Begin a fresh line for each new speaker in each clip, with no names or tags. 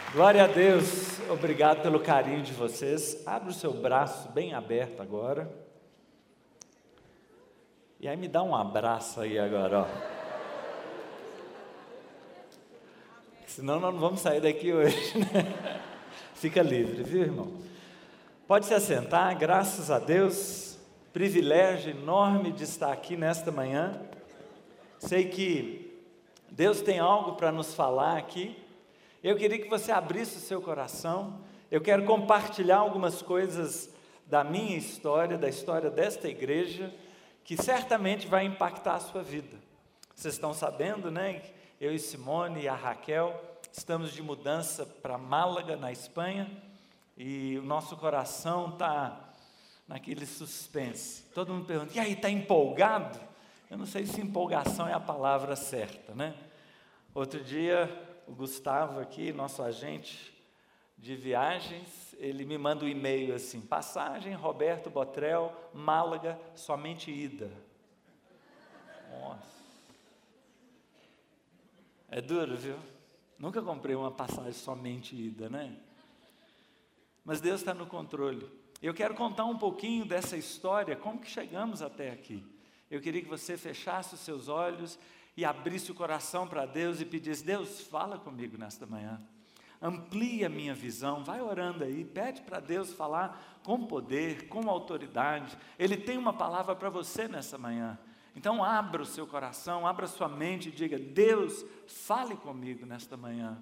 Glória a Deus, obrigado pelo carinho de vocês. Abre o seu braço bem aberto agora. E aí me dá um abraço aí agora, ó. Senão nós não vamos sair daqui hoje, né? Fica livre, viu, irmão? Pode se assentar, graças a Deus. Privilégio enorme de estar aqui nesta manhã. Sei que Deus tem algo para nos falar aqui. Eu queria que você abrisse o seu coração. Eu quero compartilhar algumas coisas da minha história, da história desta igreja, que certamente vai impactar a sua vida. Vocês estão sabendo, né? Eu e Simone e a Raquel estamos de mudança para Málaga, na Espanha, e o nosso coração está naquele suspense. Todo mundo pergunta, e aí, está empolgado? Eu não sei se empolgação é a palavra certa, né? Outro dia, o Gustavo aqui, nosso agente de viagens, ele me manda um e-mail assim, passagem Roberto Botrel, Málaga, somente ida. Nossa. É duro, viu? Nunca comprei uma passagem somente ida, né? Mas Deus está no controle. Eu quero contar um pouquinho dessa história, como que chegamos até aqui. Eu queria que você fechasse os seus olhos e abrisse o coração para Deus e pedisse, Deus, fala comigo nesta manhã. Amplie a minha visão, vai orando aí, pede para Deus falar com poder, com autoridade. Ele tem uma palavra para você nessa manhã. Então abra o seu coração, abra a sua mente e diga, Deus, fale comigo nesta manhã.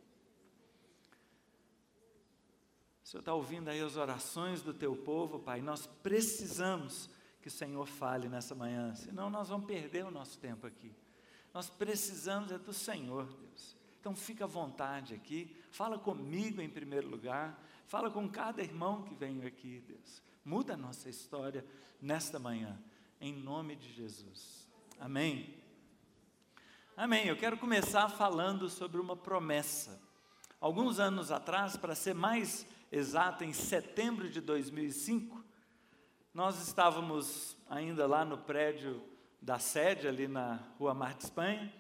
O Senhor está ouvindo aí as orações do teu povo, Pai, nós precisamos que o Senhor fale nessa manhã, senão nós vamos perder o nosso tempo aqui. Nós precisamos do Senhor, Deus. Então fica à vontade aqui, fala comigo em primeiro lugar, fala com cada irmão que vem aqui, Deus. Muda a nossa história nesta manhã, em nome de Jesus. Amém? Amém. Eu quero começar falando sobre uma promessa. Alguns anos atrás, para ser mais exato, em setembro de 2005, nós estávamos ainda lá no prédio da sede, ali na Rua Mar de Espanha.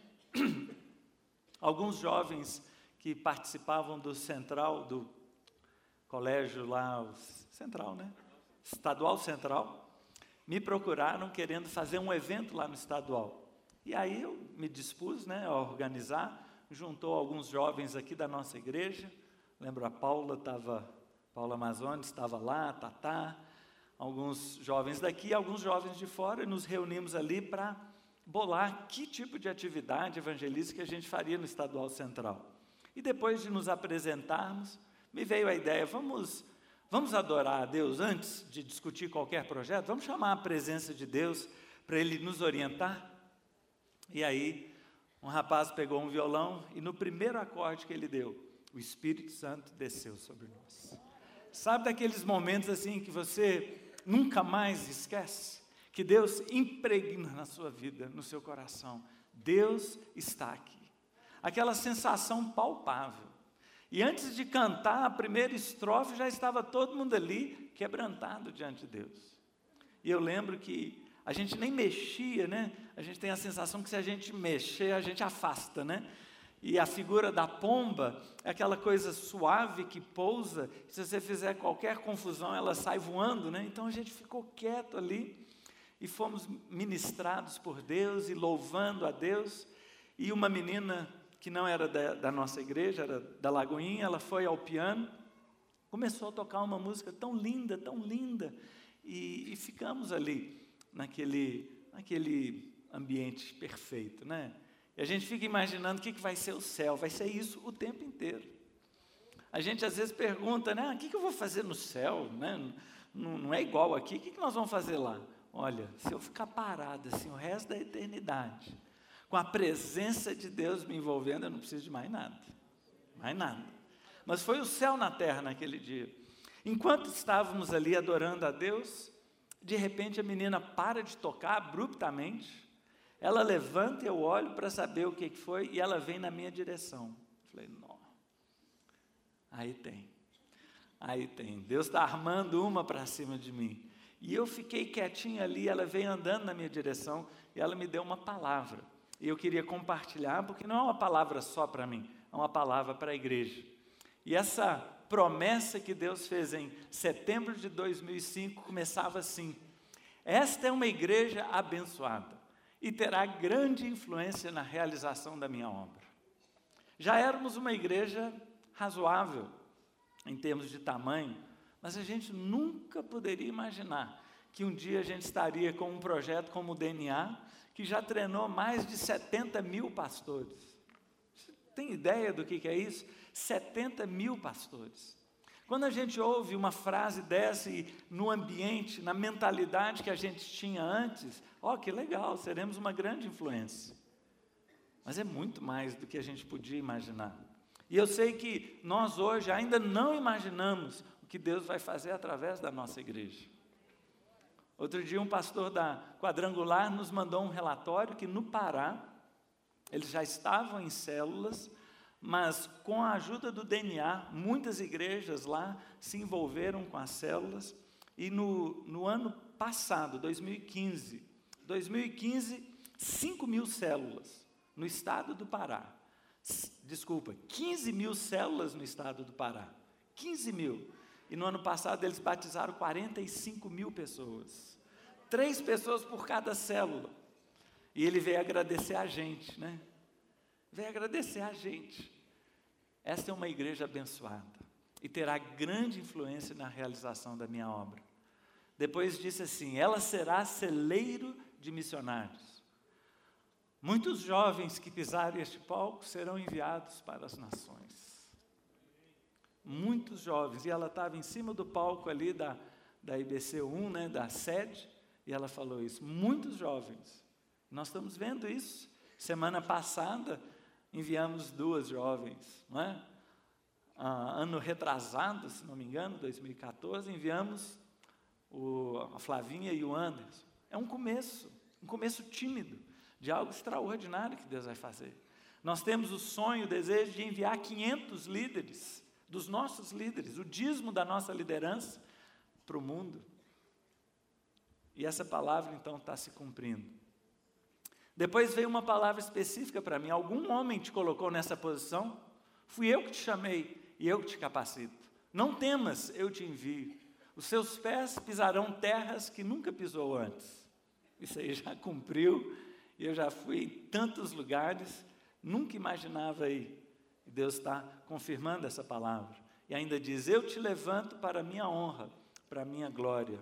Alguns jovens que participavam do Central, do colégio lá, o Central, né? Estadual Central, me procuraram querendo fazer um evento lá no Estadual. E aí eu me dispus, né, a organizar, juntou alguns jovens aqui da nossa igreja, lembro a Paula Amazones estava lá, a Tatá, alguns jovens daqui, alguns jovens de fora, e nos reunimos ali para bolar que tipo de atividade evangelística a gente faria no Estadual Central. E depois de nos apresentarmos, me veio a ideia, vamos adorar a Deus antes de discutir qualquer projeto? Vamos chamar a presença de Deus para Ele nos orientar? E aí, um rapaz pegou um violão e no primeiro acorde que ele deu, o Espírito Santo desceu sobre nós. Sabe daqueles momentos assim que você nunca mais esquece? Que Deus impregna na sua vida, no seu coração. Deus está aqui. Aquela sensação palpável. E antes de cantar a primeira estrofe, já estava todo mundo ali, quebrantado diante de Deus. E eu lembro que a gente nem mexia, né? A gente tem a sensação que se a gente mexer, a gente afasta, né? E a figura da pomba é aquela coisa suave que pousa, se você fizer qualquer confusão, ela sai voando, né? Então a gente ficou quieto ali e fomos ministrados por Deus e louvando a Deus. E uma menina que não era da nossa igreja, era da Lagoinha, ela foi ao piano, começou a tocar uma música tão linda, e ficamos ali, naquele ambiente perfeito, né? E a gente fica imaginando o que vai ser o céu, vai ser isso o tempo inteiro. A gente às vezes pergunta, né, o que eu vou fazer no céu, né? Não é igual aqui, o que nós vamos fazer lá? Olha, se eu ficar parado assim o resto da eternidade, com a presença de Deus me envolvendo, eu não preciso de mais nada. Mas foi o céu na terra naquele dia. Enquanto estávamos ali adorando a Deus, de repente a menina para de tocar abruptamente, ela levanta e eu olho para saber o que foi, e ela vem na minha direção. Falei, não, aí tem, Deus está armando uma para cima de mim. E eu fiquei quietinho ali, ela veio andando na minha direção, e ela me deu uma palavra. E eu queria compartilhar, porque não é uma palavra só para mim, é uma palavra para a igreja. E essa promessa que Deus fez em setembro de 2005 começava assim: esta é uma igreja abençoada e terá grande influência na realização da minha obra. Já éramos uma igreja razoável em termos de tamanho, mas a gente nunca poderia imaginar que um dia a gente estaria com um projeto como o DNA, que já treinou mais de 70 mil pastores. Você tem ideia do que é isso? 70 mil pastores. Quando a gente ouve uma frase dessa e no ambiente, na mentalidade que a gente tinha antes, que legal, seremos uma grande influência. Mas é muito mais do que a gente podia imaginar. E eu sei que nós hoje ainda não imaginamos o que Deus vai fazer através da nossa igreja. Outro dia um pastor da Quadrangular nos mandou um relatório que no Pará, eles já estavam em células, mas com a ajuda do DNA, muitas igrejas lá se envolveram com as células, e no ano passado, 2015, 5 mil células no estado do Pará. 15 mil células no estado do Pará. 15 mil. E no ano passado eles batizaram 45 mil pessoas. 3 pessoas por cada célula. E ele veio agradecer a gente, né? Veio agradecer a gente. Esta é uma igreja abençoada e terá grande influência na realização da minha obra. Depois disse assim: ela será celeiro de missionários. Muitos jovens que pisarem este palco serão enviados para as nações. Muitos jovens. E ela estava em cima do palco ali da IBC1, né, da sede, e ela falou isso. Muitos jovens. Nós estamos vendo isso. Semana passada, enviamos 2 jovens, não é? Ano retrasado, se não me engano, 2014, enviamos a Flavinha e o Anderson. É um começo tímido, de algo extraordinário que Deus vai fazer. Nós temos o sonho, o desejo de enviar 500 líderes, dos nossos líderes, o dízimo da nossa liderança para o mundo. E essa palavra então está se cumprindo. Depois veio uma palavra específica para mim: algum homem te colocou nessa posição? Fui eu que te chamei e eu que te capacito. Não temas, eu te envio. Os seus pés pisarão terras que nunca pisou antes. Isso aí já cumpriu. E eu já fui em tantos lugares, nunca imaginava ir. E Deus está confirmando essa palavra. E ainda diz: eu te levanto para a minha honra, para a minha glória.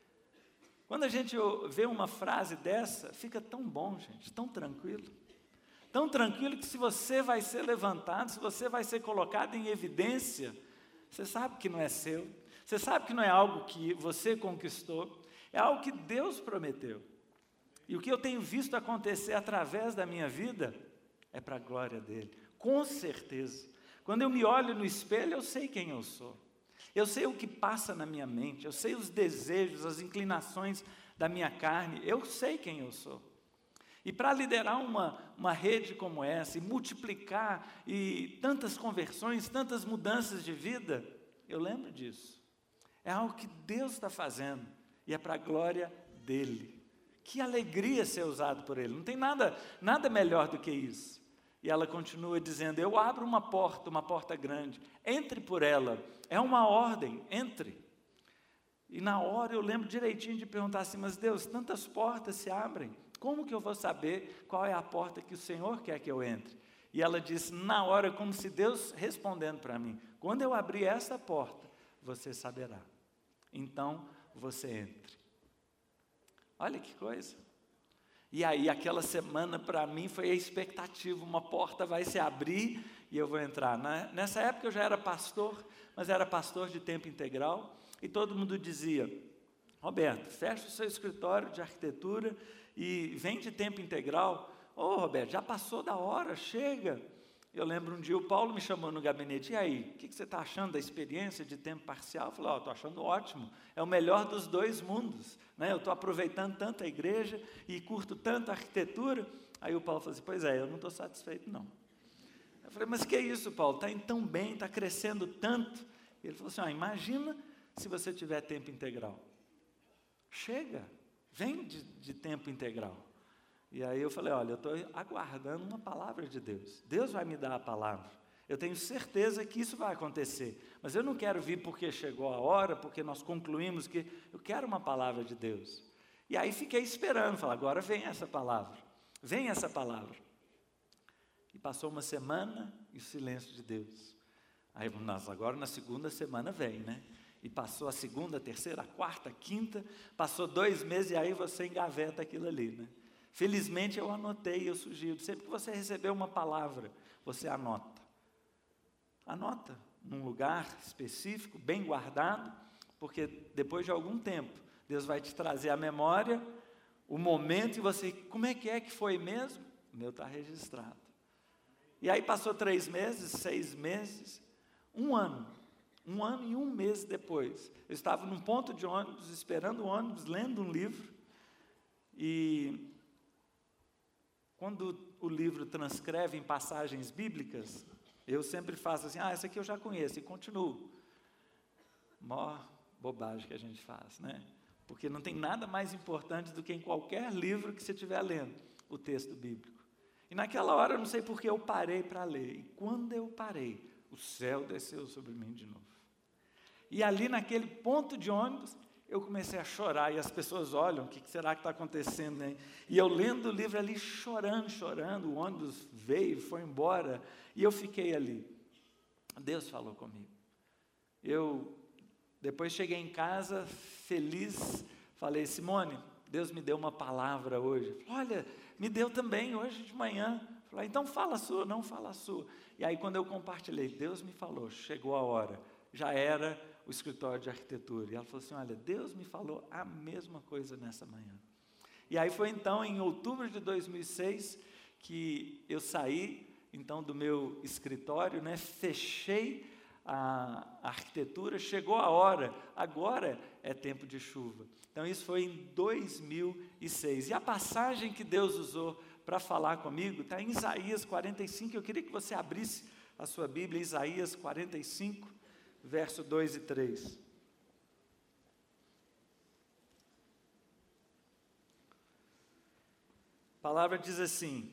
Quando a gente vê uma frase dessa, fica tão bom, gente, tão tranquilo. Tão tranquilo que se você vai ser levantado, se você vai ser colocado em evidência, você sabe que não é seu. Você sabe que não é algo que você conquistou, é algo que Deus prometeu. E o que eu tenho visto acontecer através da minha vida é para a glória dele, com certeza. Quando eu me olho no espelho, eu sei quem eu sou. Eu sei o que passa na minha mente, eu sei os desejos, as inclinações da minha carne, eu sei quem eu sou. E para liderar uma rede como essa, e multiplicar, e tantas conversões, tantas mudanças de vida, eu lembro disso. É algo que Deus está fazendo, e é para a glória dele. Que alegria ser usado por ele, não tem nada melhor do que isso. E ela continua dizendo: eu abro uma porta grande, entre por ela, é uma ordem, entre. E na hora eu lembro direitinho de perguntar assim: mas Deus, tantas portas se abrem, como que eu vou saber qual é a porta que o Senhor quer que eu entre? E ela disse, na hora, como se Deus respondendo para mim: quando eu abrir essa porta, você saberá, então você entre. Olha que coisa. E aí aquela semana para mim foi a expectativa, uma porta vai se abrir e eu vou entrar. Nessa época eu já era pastor, mas era pastor de tempo integral, e todo mundo dizia: Roberto, fecha o seu escritório de arquitetura e vem de tempo integral. Roberto, já passou da hora, chega. Eu lembro um dia o Paulo me chamou no gabinete: e aí, o que você está achando da experiência de tempo parcial? Eu falei: estou achando ótimo, é o melhor dos 2 mundos, né? Eu estou aproveitando tanto a igreja e curto tanto a arquitetura. Aí o Paulo falou assim: pois é, eu não estou satisfeito não. Eu falei: mas que é isso, Paulo, está indo tão bem, está crescendo tanto. E ele falou assim: imagina se você tiver tempo integral. Chega, vem de tempo integral. E aí eu falei: olha, eu estou aguardando uma palavra de Deus. Deus vai me dar a palavra. Eu tenho certeza que isso vai acontecer. Mas eu não quero vir porque chegou a hora, porque nós concluímos que eu quero uma palavra de Deus. E aí fiquei esperando, falar, agora vem essa palavra. Vem essa palavra. E passou uma semana e o silêncio de Deus. Aí nós agora na segunda semana vem, né? E passou a segunda, a terceira, a quarta, a quinta, passou 2 meses e aí você engaveta aquilo ali, né? Felizmente eu anotei, eu sugiro, sempre que você receber uma palavra, você anota. Anota num lugar específico, bem guardado, porque depois de algum tempo, Deus vai te trazer à memória o momento e você, como é que foi mesmo? O meu está registrado. E aí passou 3 meses, 6 meses, 1 ano. 1 ano e 1 mês depois, eu estava num ponto de ônibus, esperando o ônibus, lendo um livro, e quando o livro transcreve em passagens bíblicas, eu sempre faço assim, essa aqui eu já conheço, e continuo. Maior bobagem que a gente faz, né? Porque não tem nada mais importante do que em qualquer livro que você estiver lendo, o texto bíblico. E naquela hora, eu não sei porque eu parei para ler, e quando eu parei, o céu desceu sobre mim de novo. E ali naquele ponto de ônibus, eu comecei a chorar, e as pessoas olham, o que será que está acontecendo, né? E eu lendo o livro ali, chorando, o ônibus veio, foi embora, e eu fiquei ali. Deus falou comigo. Eu depois cheguei em casa, feliz, falei, Simone, Deus me deu uma palavra hoje. Olha, me deu também hoje de manhã. Falei, então fala a sua, não fala a sua. E aí quando eu compartilhei, Deus me falou, chegou a hora, já era o escritório de arquitetura. E ela falou assim, olha, Deus me falou a mesma coisa nessa manhã. E aí foi então em outubro de 2006 que eu saí então do meu escritório, né, fechei a arquitetura, chegou a hora, agora é tempo de chuva. Então isso foi em 2006. E a passagem que Deus usou para falar comigo está em Isaías 45, eu queria que você abrisse a sua Bíblia, Isaías 45, verso 2 e 3. A palavra diz assim,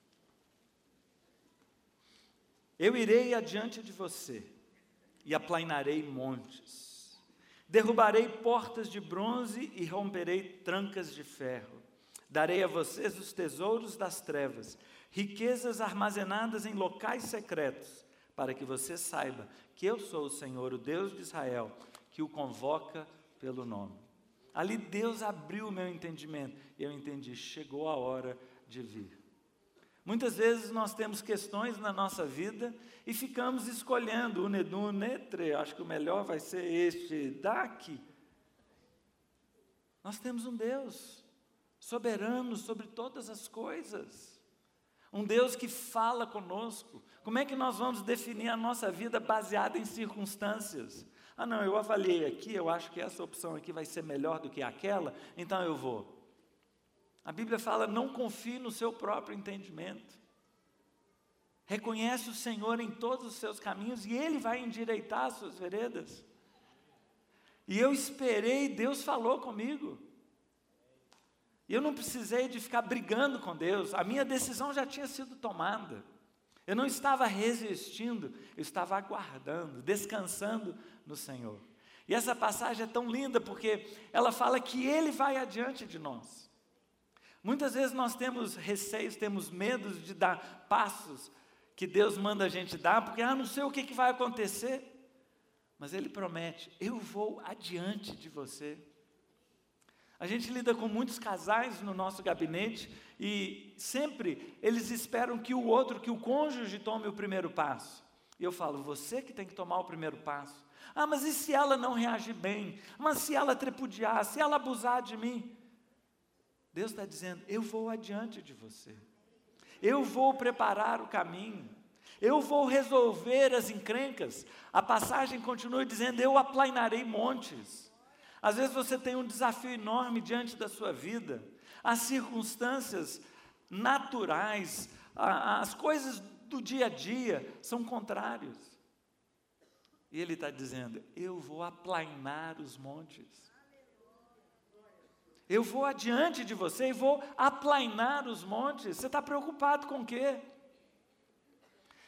eu irei adiante de você, e aplainarei montes, derrubarei portas de bronze e romperei trancas de ferro, darei a vocês os tesouros das trevas, riquezas armazenadas em locais secretos, para que você saiba que eu sou o Senhor, o Deus de Israel, que o convoca pelo nome. Ali Deus abriu o meu entendimento, e eu entendi, chegou a hora de vir. Muitas vezes nós temos questões na nossa vida e ficamos escolhendo, unedum, netre, acho que o melhor vai ser este daqui. Nós temos um Deus soberano sobre todas as coisas, um Deus que fala conosco. Como é que nós vamos definir a nossa vida baseada em circunstâncias? Não, eu avaliei aqui, eu acho que essa opção aqui vai ser melhor do que aquela, então eu vou. A Bíblia fala, não confie no seu próprio entendimento. Reconhece o Senhor em todos os seus caminhos e Ele vai endireitar as suas veredas. E eu esperei, Deus falou comigo. E eu não precisei de ficar brigando com Deus, a minha decisão já tinha sido tomada. Eu não estava resistindo, eu estava aguardando, descansando no Senhor. E essa passagem é tão linda porque ela fala que Ele vai adiante de nós. Muitas vezes nós temos receios, temos medos de dar passos que Deus manda a gente dar, porque não sei o que vai acontecer. Mas Ele promete, eu vou adiante de você. A gente lida com muitos casais no nosso gabinete e sempre eles esperam que o outro, que o cônjuge tome o primeiro passo. E eu falo, você que tem que tomar o primeiro passo. Mas e se ela não reagir bem? Mas se ela tripudiar, se ela abusar de mim? Deus está dizendo, eu vou adiante de você. Eu vou preparar o caminho. Eu vou resolver as encrencas. A passagem continua dizendo, eu aplainarei montes. Às vezes você tem um desafio enorme diante da sua vida. As circunstâncias naturais, as coisas do dia a dia são contrários. E Ele está dizendo, eu vou aplainar os montes. Eu vou adiante de você e vou aplainar os montes. Você está preocupado com o quê?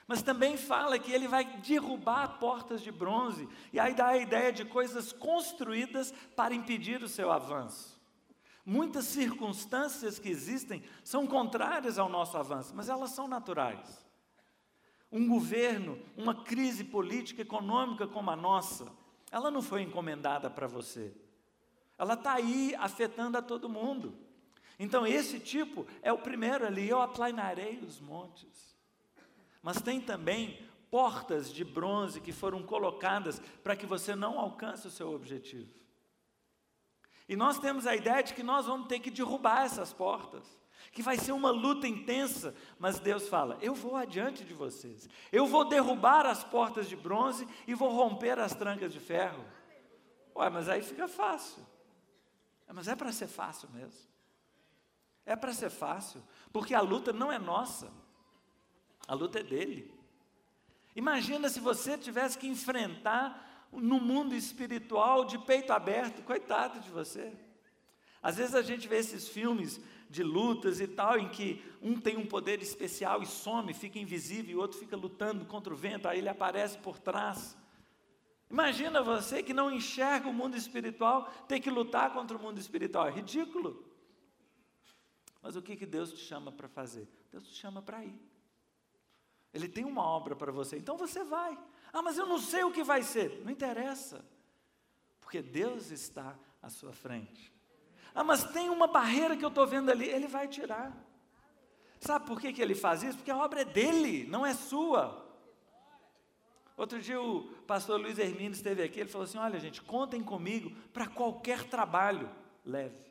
Mas também fala que ele vai derrubar portas de bronze, e aí dá a ideia de coisas construídas para impedir o seu avanço. Muitas circunstâncias que existem são contrárias ao nosso avanço, mas elas são naturais. Um governo, uma crise política, econômica como a nossa, ela não foi encomendada para você. Ela está aí afetando a todo mundo. Então esse tipo é o primeiro ali, eu aplanarei os montes. Mas tem também portas de bronze que foram colocadas para que você não alcance o seu objetivo. E nós temos a ideia de que nós vamos ter que derrubar essas portas, que vai ser uma luta intensa, mas Deus fala, eu vou adiante de vocês, eu vou derrubar as portas de bronze e vou romper as trancas de ferro. Ué, mas aí fica fácil. Mas é para ser fácil mesmo. É para ser fácil, porque a luta não é nossa, a luta é dele. Imagina se você tivesse que enfrentar no mundo espiritual de peito aberto, coitado de você. Às vezes a gente vê esses filmes de lutas e tal, em que um tem um poder especial e some, fica invisível, e o outro fica lutando contra o vento, aí ele aparece por trás. Imagina você que não enxerga o mundo espiritual, ter que lutar contra o mundo espiritual, é ridículo. Mas o que Deus te chama para fazer? Deus te chama para ir. Ele tem uma obra para você, então você vai. Ah, mas eu não sei o que vai ser. Não interessa, porque Deus está à sua frente. Ah, mas tem uma barreira que eu estou vendo ali, Ele vai tirar. Sabe por que Ele faz isso? Porque a obra é dele, não é sua. Outro dia o pastor Luiz Hermínio esteve aqui, ele falou assim, olha gente, contem comigo para qualquer trabalho leve.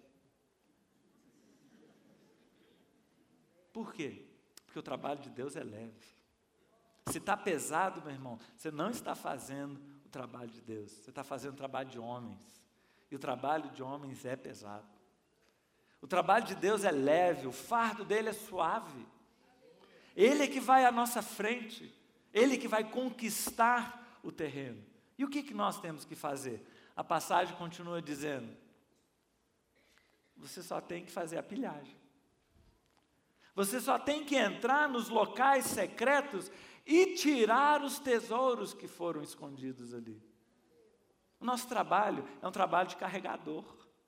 Por quê? Porque o trabalho de Deus é leve. Se está pesado, meu irmão, você não está fazendo o trabalho de Deus, você está fazendo o trabalho de homens, e o trabalho de homens é pesado. O trabalho de Deus é leve, o fardo dele é suave, Ele é que vai à nossa frente, Ele que vai conquistar o terreno. E o que nós temos que fazer? A passagem continua dizendo, você só tem que fazer a pilhagem, você só tem que entrar nos locais secretos e tirar os tesouros que foram escondidos ali. O nosso trabalho é um trabalho de carregador.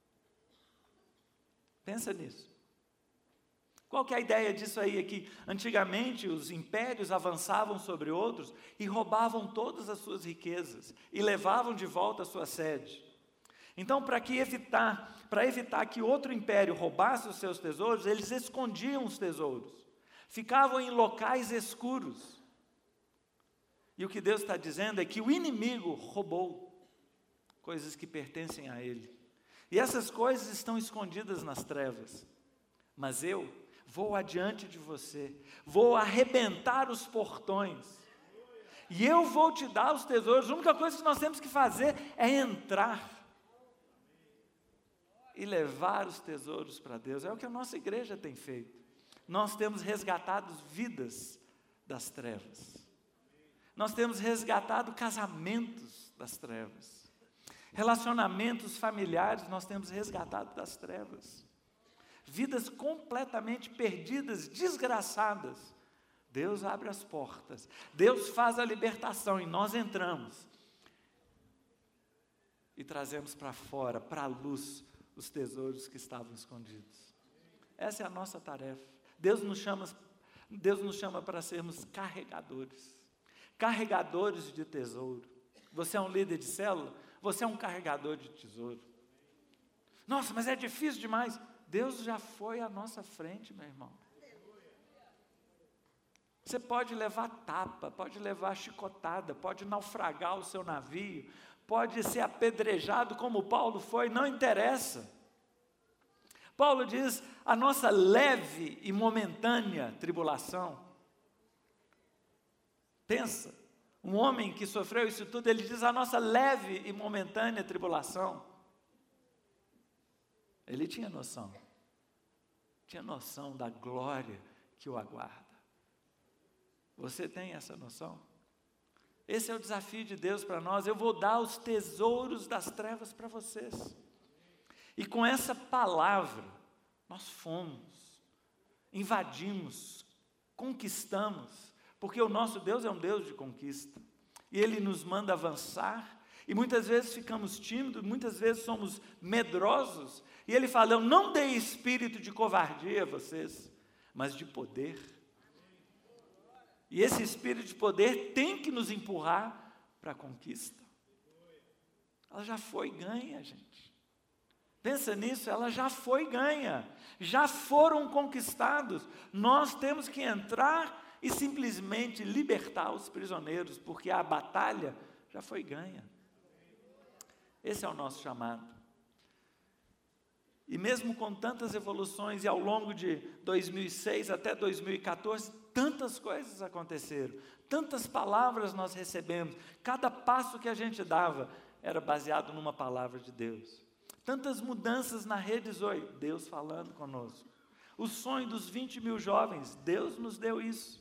Pensa nisso. Qual que é a ideia disso aí? É que antigamente os impérios avançavam sobre outros e roubavam todas as suas riquezas e levavam de volta a sua sede. Então, para evitar que outro império roubasse os seus tesouros, eles escondiam os tesouros, ficavam em locais escuros. E o que Deus está dizendo é que o inimigo roubou coisas que pertencem a ele. E essas coisas estão escondidas nas trevas. Mas eu vou adiante de você, vou arrebentar os portões, e eu vou te dar os tesouros. A única coisa que nós temos que fazer é entrar e levar os tesouros para Deus. É o que a nossa igreja tem feito. Nós temos resgatado vidas das trevas. Nós temos resgatado casamentos das trevas. Relacionamentos familiares nós temos resgatado das trevas. Vidas completamente perdidas, desgraçadas. Deus abre as portas. Deus faz a libertação e nós entramos. E trazemos para fora, para a luz, os tesouros que estavam escondidos. Essa é a nossa tarefa. Deus nos chama para sermos carregadores. Carregadores de tesouro. Você é um líder de célula? Você é um carregador de tesouro. Nossa, mas é difícil demais. Deus já foi à nossa frente, meu irmão. Você pode levar tapa, pode levar chicotada, pode naufragar o seu navio, pode ser apedrejado como Paulo foi, não interessa. Paulo diz, a nossa leve e momentânea tribulação. Pensa, um homem que sofreu isso tudo, ele diz, a nossa leve e momentânea tribulação. Ele tinha noção da glória que o aguarda. Você tem essa noção? Esse é o desafio de Deus para nós. Eu vou dar os tesouros das trevas para vocês. E com essa palavra, nós fomos, invadimos, conquistamos, Porque o nosso Deus é um Deus de conquista. E Ele nos manda avançar. E muitas vezes ficamos tímidos, muitas vezes somos medrosos. E Ele fala, eu não dei espírito de covardia a vocês, mas de poder. E esse espírito de poder tem que nos empurrar para a conquista. Ela já foi ganha, gente. Pensa nisso, ela já foi ganha. Já foram conquistados. Nós temos que entrar e simplesmente libertar os prisioneiros, porque a batalha já foi ganha. Esse é o nosso chamado. E mesmo com tantas evoluções, e ao longo de 2006 até 2014, tantas coisas aconteceram, tantas palavras nós recebemos, cada passo que a gente dava era baseado numa palavra de Deus. Tantas mudanças na Rede Zoe, Deus falando conosco. O sonho dos 20 mil jovens, Deus nos deu isso.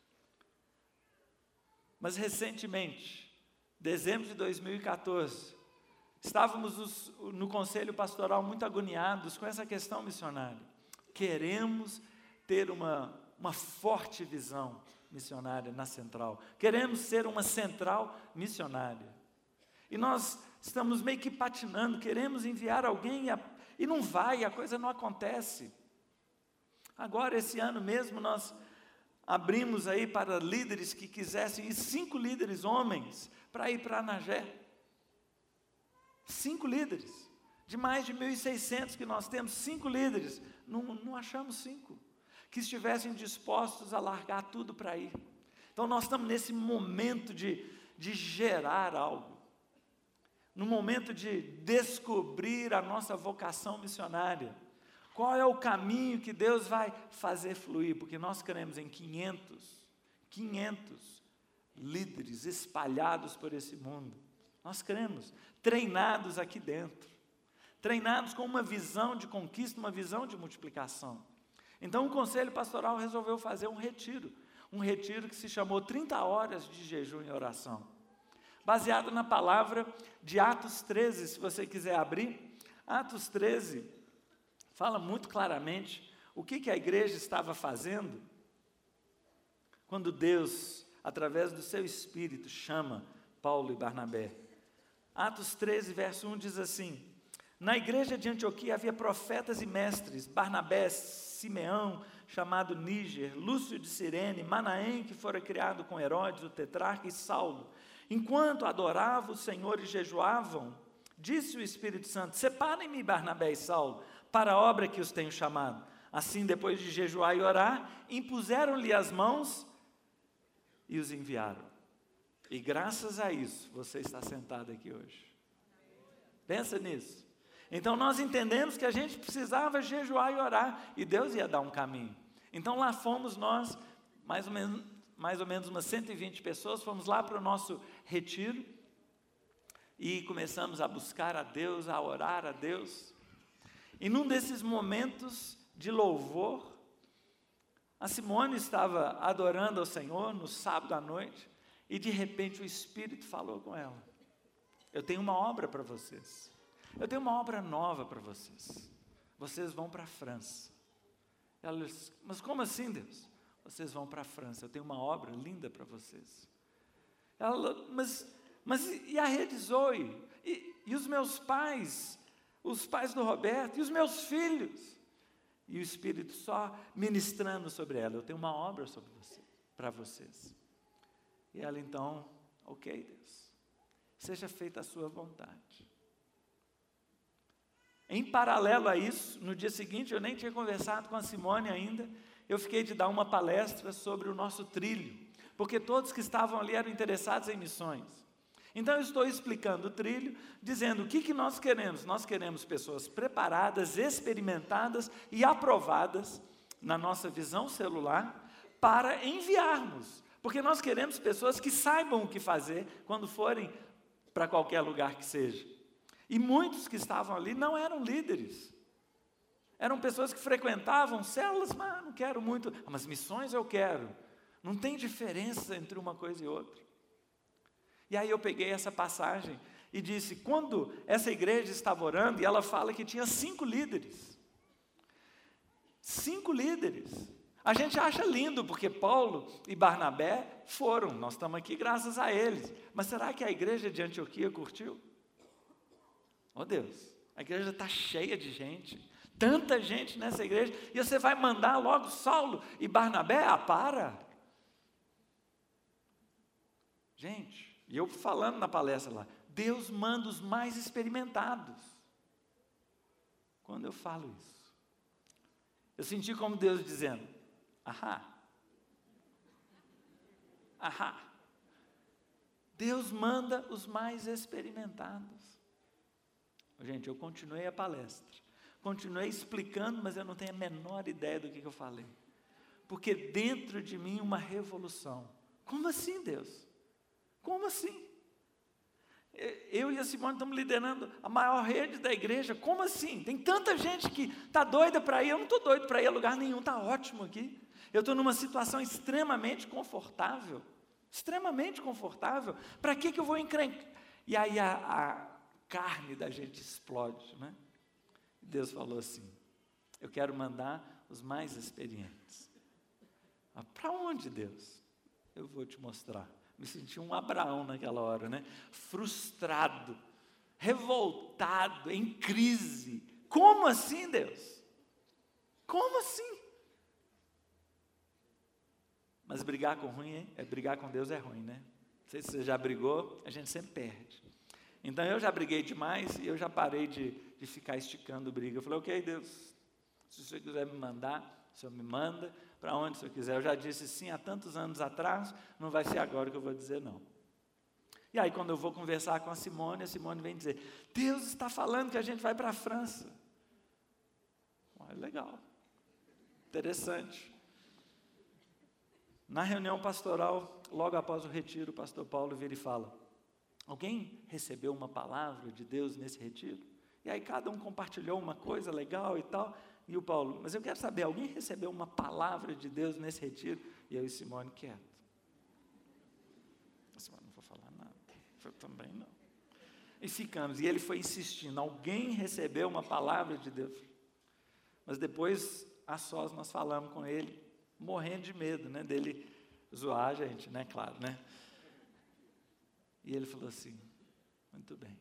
Mas recentemente, dezembro de 2014, estávamos no conselho pastoral muito agoniados com essa questão missionária. Queremos ter uma forte visão missionária na central. Queremos ser uma central missionária. E nós estamos meio que patinando, queremos enviar alguém e não vai, a coisa não acontece. Agora, esse ano mesmo, nós abrimos aí para líderes que quisessem, e 5 líderes homens, para ir para Anagé. 5 líderes, de mais de 1.600 que nós temos, 5 líderes, não achamos 5, que estivessem dispostos a largar tudo para ir. Então nós estamos nesse momento de gerar algo, no momento de descobrir a nossa vocação missionária. Qual é o caminho que Deus vai fazer fluir? Porque nós cremos em 500 líderes espalhados por esse mundo. Nós cremos, treinados aqui dentro, treinados com uma visão de conquista, uma visão de multiplicação. Então o Conselho Pastoral resolveu fazer um retiro que se chamou 30 horas de jejum e oração, baseado na palavra de Atos 13, se você quiser abrir. Atos 13 fala muito claramente o que a igreja estava fazendo quando Deus, através do seu Espírito, chama Paulo e Barnabé. Atos 13, verso 1 diz assim: na igreja de Antioquia havia profetas e mestres, Barnabé, Simeão, chamado Níger, Lúcio de Cirene, Manaém, que fora criado com Herodes, o tetrarca, e Saulo. Enquanto adoravam o Senhor e jejuavam, disse o Espírito Santo: separem-me Barnabé e Saulo para a obra que os tenho chamado. Assim, depois de jejuar e orar, impuseram-lhe as mãos e os enviaram. E graças a isso, você está sentado aqui hoje. Pensa nisso. Então nós entendemos que a gente precisava jejuar e orar, e Deus ia dar um caminho. Então lá fomos nós, mais ou menos umas 120 pessoas, fomos lá para o nosso retiro, e começamos a buscar a Deus, a orar a Deus. E num desses momentos de louvor, a Simone estava adorando ao Senhor no sábado à noite, e de repente o Espírito falou com ela: eu tenho uma obra para vocês, eu tenho uma obra nova para vocês, vocês vão para a França. Ela disse: mas como assim, Deus? Vocês vão para a França, eu tenho uma obra linda para vocês. Ela: mas e a Rede Zoe? E os meus pais? Os pais do Roberto? E os meus filhos? E o Espírito só ministrando sobre ela: eu tenho uma obra para vocês. E ela então: ok, Deus, seja feita a sua vontade. Em paralelo a isso, no dia seguinte, eu nem tinha conversado com a Simone ainda, eu fiquei de dar uma palestra sobre o nosso trilho, porque todos que estavam ali eram interessados em missões. Então eu estou explicando o trilho, dizendo o que nós queremos. Nós queremos pessoas preparadas, experimentadas e aprovadas na nossa visão celular para enviarmos. Porque nós queremos pessoas que saibam o que fazer quando forem para qualquer lugar que seja. E muitos que estavam ali não eram líderes. Eram pessoas que frequentavam células, mas não quero muito. Mas missões eu quero. Não tem diferença entre uma coisa e outra. E aí eu peguei essa passagem e disse, quando essa igreja estava orando, e ela fala que tinha 5 líderes. 5 líderes. A gente acha lindo, porque Paulo e Barnabé foram, nós estamos aqui graças a eles. Mas será que a igreja de Antioquia curtiu? Oh Deus, a igreja está cheia de gente, tanta gente nessa igreja, e você vai mandar logo Saulo e Barnabé? Ah, para! Gente, e eu falando na palestra lá, Deus manda os mais experimentados. Quando eu falo isso, eu senti como Deus dizendo, ahá, ahá. Deus manda os mais experimentados. Gente, eu continuei a palestra, continuei explicando, mas eu não tenho a menor ideia do que eu falei. Porque dentro de mim uma revolução. Como assim, Deus? Como assim? Eu e a Simone estamos liderando a maior rede da igreja. Como assim? Tem tanta gente que está doida para ir. Eu não estou doido para ir a lugar nenhum, está ótimo aqui. Eu estou numa situação extremamente confortável. Extremamente confortável. Para que eu vou encrencar? E aí a carne da gente explode, né? Deus falou assim, eu quero mandar os mais experientes. Para onde, Deus? Eu vou te mostrar. Me senti um Abraão naquela hora, né? Frustrado, revoltado, em crise. Como assim, Deus? Como assim? Mas brigar com brigar com Deus é ruim, né? Não sei se você já brigou, a gente sempre perde. Então eu já briguei demais e eu já parei de ficar esticando briga. Eu falei, ok, Deus, se o Senhor quiser me mandar, o Senhor me manda, para onde o Senhor quiser. Eu já disse sim há tantos anos atrás, não vai ser agora que eu vou dizer não. E aí quando eu vou conversar com a Simone vem dizer, Deus está falando que a gente vai para a França. Legal, interessante. Na reunião pastoral, logo após o retiro, o pastor Paulo vira e fala, alguém recebeu uma palavra de Deus nesse retiro? E aí cada um compartilhou uma coisa legal e tal. E o Paulo, mas eu quero saber, alguém recebeu uma palavra de Deus nesse retiro? E eu e Simone quieto. A Simone, não vou falar nada. Eu também não. E ficamos. E ele foi insistindo, alguém recebeu uma palavra de Deus? Mas depois, a sós, nós falamos com ele, morrendo de medo, né? Dele zoar a gente, né? Claro, né? E ele falou assim, muito bem,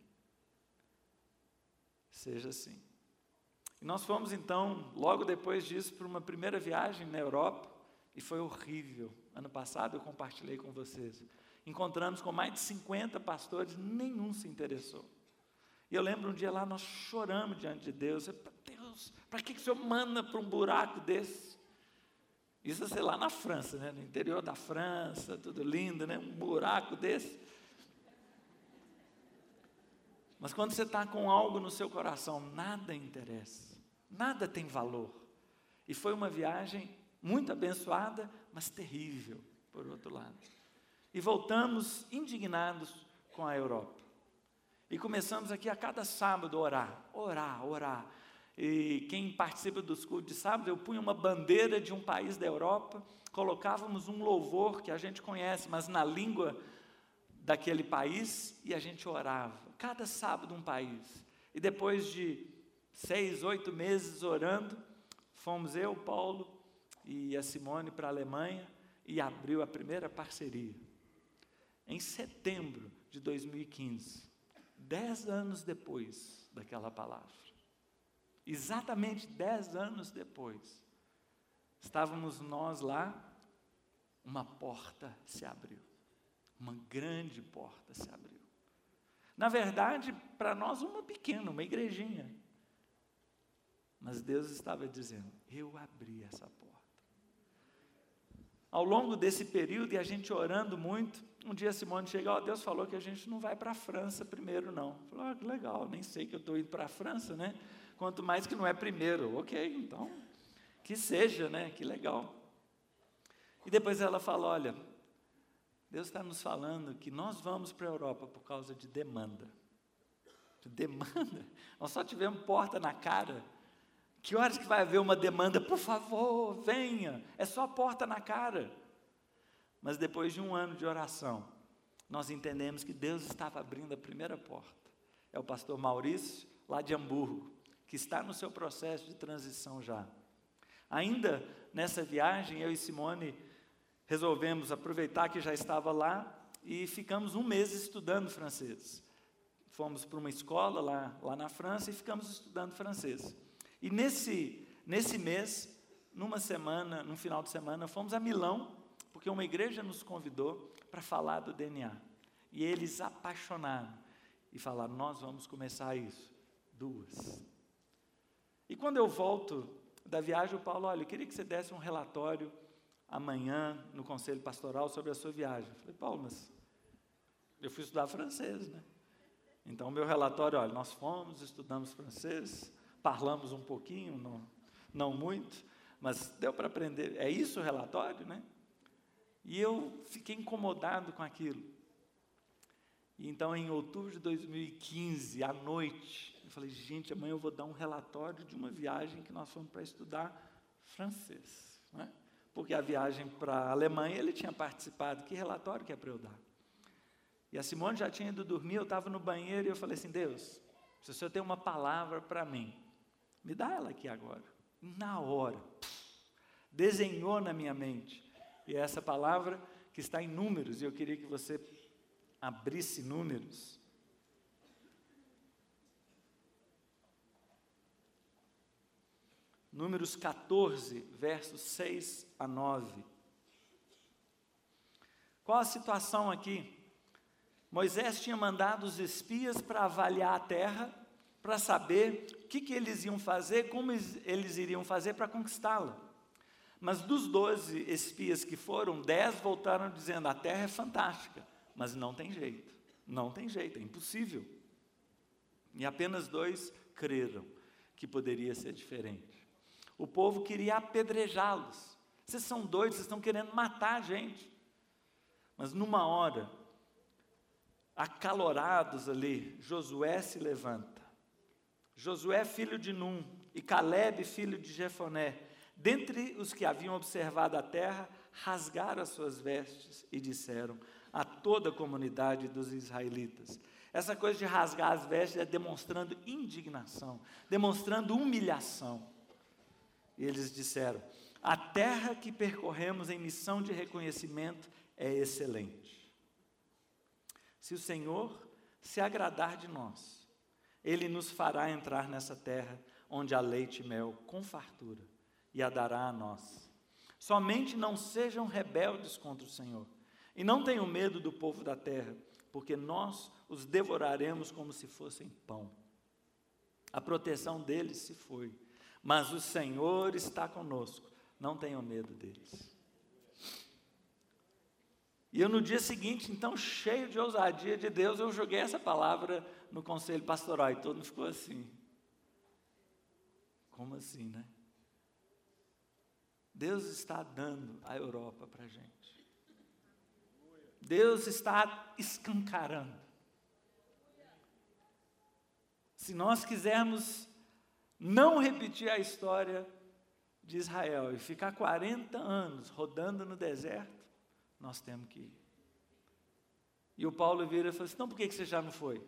seja assim. E nós fomos então, logo depois disso, para uma primeira viagem na Europa, e foi horrível. Ano passado eu compartilhei com vocês. Encontramos com mais de 50 pastores, nenhum se interessou. E eu lembro um dia lá, nós choramos diante de Deus. Deus, para que o Senhor manda para um buraco desse? Isso, sei lá, na França, né? No interior da França, tudo lindo, né? Um buraco desse. Mas quando você está com algo no seu coração, nada interessa, nada tem valor. E foi uma viagem muito abençoada, mas terrível, por outro lado. E voltamos indignados com a Europa. E começamos aqui a cada sábado orar. E quem participa dos cultos de sábado, eu punha uma bandeira de um país da Europa, colocávamos um louvor que a gente conhece, mas na língua daquele país, e a gente orava. Cada sábado um país. E depois de 6, 8 meses orando, fomos eu, Paulo e a Simone para a Alemanha e abriu a primeira parceria. Em setembro de 2015, 10 anos depois daquela palavra, exatamente 10 anos depois, estávamos nós lá, uma porta se abriu, uma grande porta se abriu. Na verdade, para nós uma pequena, uma igrejinha. Mas Deus estava dizendo, eu abri essa porta. Ao longo desse período, e a gente orando muito, um dia a Simone chega, Deus falou que a gente não vai para a França primeiro não. Eu falei, que legal, nem sei que eu estou indo para a França, né? Quanto mais que não é primeiro. Ok, então, que seja, né? Que legal. E depois ela fala, olha, Deus está nos falando que nós vamos para a Europa por causa de demanda. Demanda? Nós só tivemos porta na cara. Que horas que vai haver uma demanda? Por favor, venha. É só porta na cara. Mas depois de um ano de oração, nós entendemos que Deus estava abrindo a primeira porta. É o pastor Maurício, lá de Hamburgo, que está no seu processo de transição já. Ainda nessa viagem, eu e Simone resolvemos aproveitar que já estava lá e ficamos um mês estudando francês. Fomos para uma escola lá na França e ficamos estudando francês. E nesse mês, num final de semana, fomos a Milão, porque uma igreja nos convidou para falar do DNA. E eles apaixonaram e falaram, nós vamos começar isso. 2. E quando eu volto da viagem, o Paulo, olha, eu queria que você desse um relatório amanhã no Conselho Pastoral sobre a sua viagem. Eu falei, Paulo, mas eu fui estudar francês, né? Então, o meu relatório, olha, nós fomos, estudamos francês, falamos um pouquinho, não muito, mas deu para aprender. É isso o relatório, né? E eu fiquei incomodado com aquilo. E então, em outubro de 2015, à noite, eu falei, gente, amanhã eu vou dar um relatório de uma viagem que nós fomos para estudar francês, né? Porque a viagem para a Alemanha ele tinha participado. Que relatório que é para eu dar? E a Simone já tinha ido dormir, eu estava no banheiro e eu falei assim, Deus, se o Senhor tem uma palavra para mim, me dá ela aqui agora. Na hora, desenhou na minha mente. E é essa palavra que está em Números, e eu queria que você abrisse Números. Números 14, versos 6 a 9. Qual a situação aqui? Moisés tinha mandado os espias para avaliar a terra, para saber o que eles iam fazer, como eles iriam fazer para conquistá-la. Mas dos 12 espias que foram, 10 voltaram dizendo, a terra é fantástica, mas não tem jeito, é impossível. E apenas 2 creram que poderia ser diferente. O povo queria apedrejá-los. Vocês são doidos, vocês estão querendo matar a gente. Mas numa hora, acalorados ali, Josué se levanta. Josué, filho de Num, e Calebe, filho de Jefoné, dentre os que haviam observado a terra, rasgaram as suas vestes e disseram a toda a comunidade dos israelitas. Essa coisa de rasgar as vestes é demonstrando indignação, demonstrando humilhação. E eles disseram, a terra que percorremos em missão de reconhecimento é excelente. Se o Senhor se agradar de nós, Ele nos fará entrar nessa terra onde há leite e mel com fartura e a dará a nós. Somente não sejam rebeldes contra o Senhor e não tenham medo do povo da terra, porque nós os devoraremos como se fossem pão. A proteção deles se foi, mas o Senhor está conosco, não tenham medo deles. E eu no dia seguinte, então, cheio de ousadia de Deus, eu joguei essa palavra no conselho pastoral, e todo mundo ficou assim. Como assim, né? Deus está dando a Europa para a gente. Deus está escancarando. Se nós quisermos não repetir a história de Israel e ficar 40 anos rodando no deserto, nós temos que ir. E o Paulo vira e fala assim, então por que você já não foi?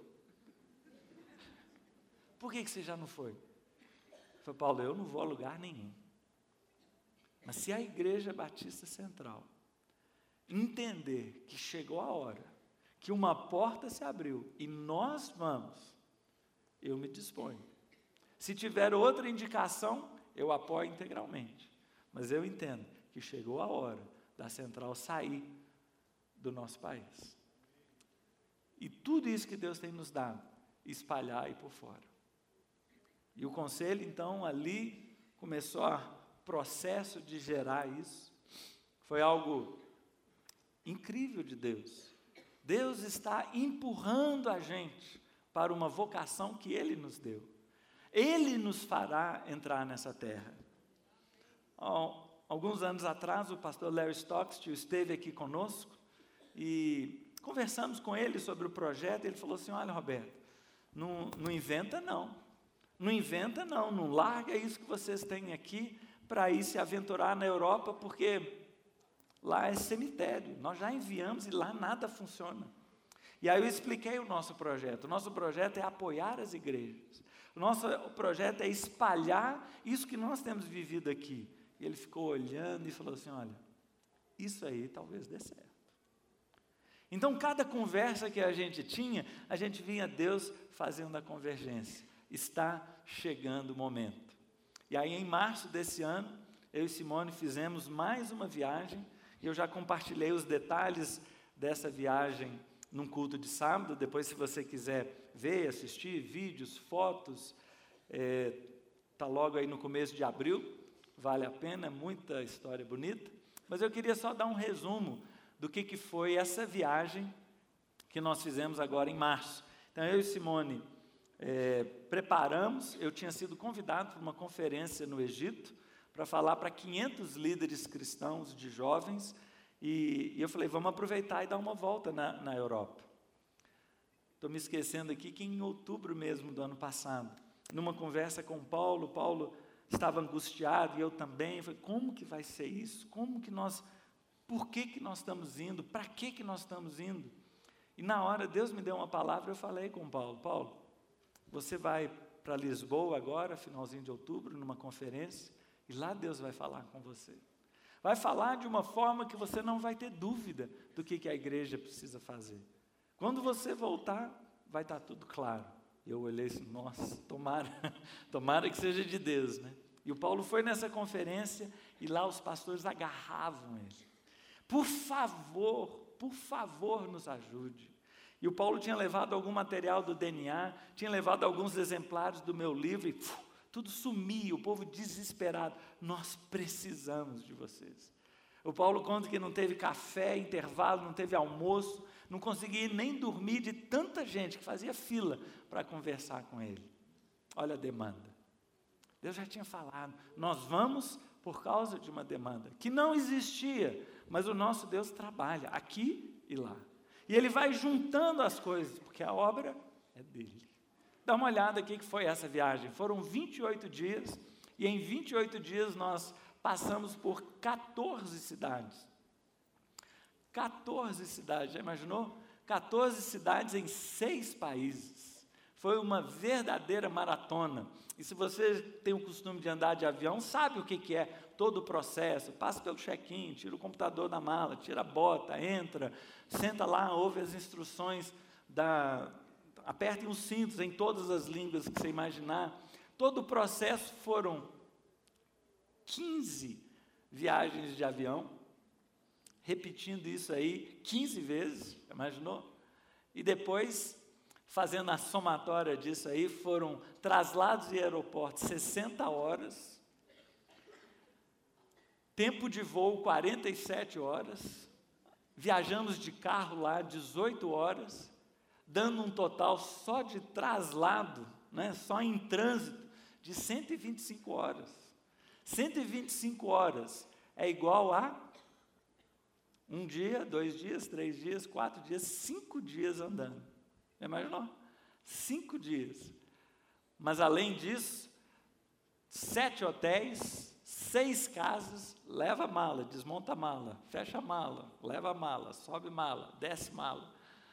Por que você já não foi? Eu falei, Paulo, eu não vou a lugar nenhum. Mas se a Igreja Batista Central entender que chegou a hora, que uma porta se abriu e nós vamos, eu me disponho. Se tiver outra indicação, eu apoio integralmente. Mas eu entendo que chegou a hora da Central sair do nosso país. E tudo isso que Deus tem nos dado, espalhar aí por fora. E o conselho, então, ali começou o processo de gerar isso. Foi algo incrível de Deus. Deus está empurrando a gente para uma vocação que Ele nos deu. Ele nos fará entrar nessa terra. Alguns anos atrás, o pastor Larry Stockstill esteve aqui conosco e conversamos com ele sobre o projeto. Ele falou assim, olha, Roberto, não inventa não, não larga isso que vocês têm aqui para ir se aventurar na Europa, porque lá é cemitério, nós já enviamos e lá nada funciona. E aí eu expliquei o nosso projeto é apoiar as igrejas, o nosso projeto é espalhar isso que nós temos vivido aqui, E ele ficou olhando e falou assim, olha, isso aí talvez dê certo. Então, cada conversa que a gente tinha, a gente vinha Deus fazendo a convergência. Está chegando o momento. E aí, em março desse ano, eu e Simone fizemos mais uma viagem, e eu já compartilhei os detalhes dessa viagem num culto de sábado. Depois, se você quiser ver, assistir, vídeos, fotos, está logo aí no começo de abril, vale a pena, muita história bonita. Mas eu queria só dar um resumo do que foi essa viagem que nós fizemos agora em março. Então, eu e Simone preparamos, eu tinha sido convidado para uma conferência no Egito, para falar para 500 líderes cristãos de jovens, e eu falei, vamos aproveitar e dar uma volta na Europa. Estou me esquecendo aqui que em outubro mesmo do ano passado, numa conversa com Paulo estava angustiado, e eu também, eu falei, como que vai ser isso? Por que nós estamos indo? Para que nós estamos indo? E na hora Deus me deu uma palavra, eu falei com Paulo, você vai para Lisboa agora, finalzinho de outubro, numa conferência, e lá Deus vai falar com você. Vai falar de uma forma que você não vai ter dúvida do que a igreja precisa fazer. Quando você voltar, vai estar tudo claro. E eu olhei assim, nossa, tomara que seja de Deus, né? E o Paulo foi nessa conferência, e lá os pastores agarravam ele. Por favor, nos ajude. E o Paulo tinha levado algum material do DNA, tinha levado alguns exemplares do meu livro, e tudo sumia, o povo desesperado. Nós precisamos de vocês. O Paulo conta que não teve café, intervalo, não teve almoço, não conseguia nem dormir de tanta gente que fazia fila para conversar com ele. Olha a demanda. Deus já tinha falado, nós vamos por causa de uma demanda que não existia, mas o nosso Deus trabalha aqui e lá. E Ele vai juntando as coisas, porque a obra é dele. Dá uma olhada aqui que foi essa viagem. Foram 28 dias, e em 28 dias nós passamos por 14 cidades. 14 cidades, já imaginou? 14 cidades em 6 países. Foi uma verdadeira maratona. E se você tem o costume de andar de avião, sabe o que é todo o processo. Passa pelo check-in, tira o computador da mala, tira a bota, entra, senta lá, ouve as instruções, apertem os cintos em todas as línguas que você imaginar. Todo o processo foram 15 viagens de avião, repetindo isso aí 15 vezes, imaginou? E depois, fazendo a somatória disso aí, foram traslados e aeroportos 60 horas, tempo de voo 47 horas, viajamos de carro lá 18 horas, dando um total só de traslado, né, só em trânsito, de 125 horas. 125 horas é igual a 1 dia, 2 dias, 3 dias, 4 dias, 5 dias andando. Já imaginou? 5 dias. Mas além disso, 7 hotéis, 6 casas, leva a mala, desmonta a mala, fecha a mala, leva a mala, sobe mala, desce mala.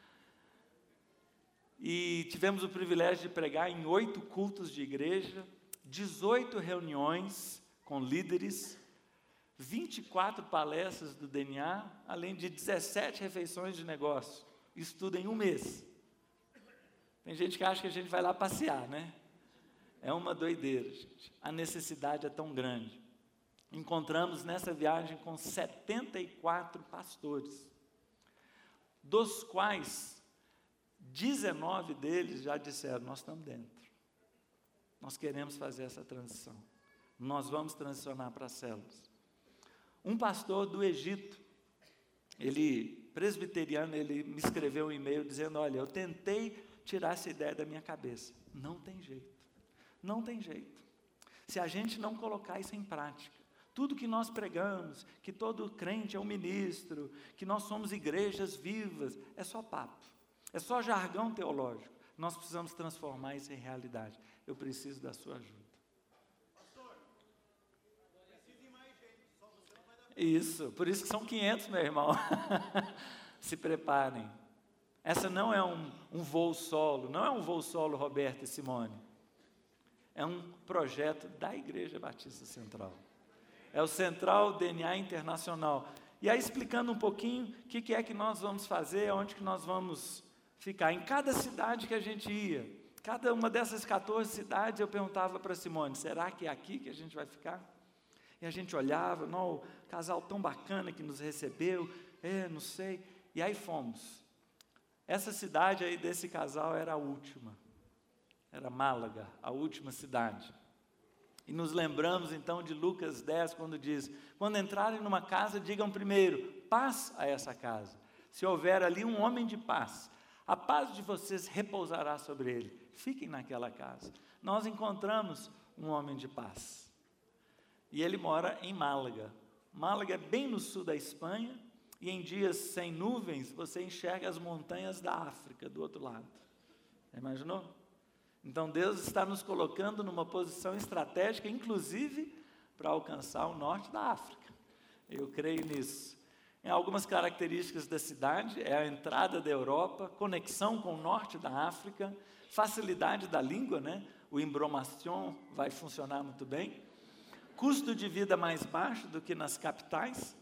E tivemos o privilégio de pregar em 8 cultos de igreja, 18 reuniões com líderes, 24 palestras do DNA, além de 17 refeições de negócio. Isso tudo em um mês. Tem gente que acha que a gente vai lá passear, né? É uma doideira, gente. A necessidade é tão grande. Encontramos nessa viagem com 74 pastores, dos quais 19 deles já disseram, nós estamos dentro. Nós queremos fazer essa transição. Nós vamos transicionar para as células. Um pastor do Egito, ele, presbiteriano, ele me escreveu um e-mail dizendo, olha, eu tentei tirar essa ideia da minha cabeça. Não tem jeito. Não tem jeito. Se a gente não colocar isso em prática, tudo que nós pregamos, que todo crente é um ministro, que nós somos igrejas vivas, é só papo. É só jargão teológico. Nós precisamos transformar isso em realidade. Eu preciso da sua ajuda. Isso, por isso que são 500, meu irmão. Se preparem. Essa não é um voo solo, não é um voo solo Roberto e Simone. É um projeto da Igreja Batista Central. É o Central DNA Internacional. E aí explicando um pouquinho o que é que nós vamos fazer, onde que nós vamos ficar. Em cada cidade que a gente ia, cada uma dessas 14 cidades, eu perguntava para Simone, será que é aqui que a gente vai ficar? E a gente olhava, não, o casal tão bacana que nos recebeu, não sei. E aí fomos. Essa cidade aí desse casal era a última. Era Málaga, a última cidade. E nos lembramos então de Lucas 10, quando diz, quando entrarem numa casa, digam primeiro, paz a essa casa. Se houver ali um homem de paz, a paz de vocês repousará sobre ele. Fiquem naquela casa. Nós encontramos um homem de paz. E ele mora em Málaga. Málaga é bem no sul da Espanha, e em dias sem nuvens, você enxerga as montanhas da África do outro lado. Imaginou? Então Deus está nos colocando numa posição estratégica, inclusive para alcançar o norte da África. Eu creio nisso. Em algumas características da cidade, é a entrada da Europa, conexão com o norte da África, facilidade da língua, né? O embromation vai funcionar muito bem. Custo de vida mais baixo do que nas capitais.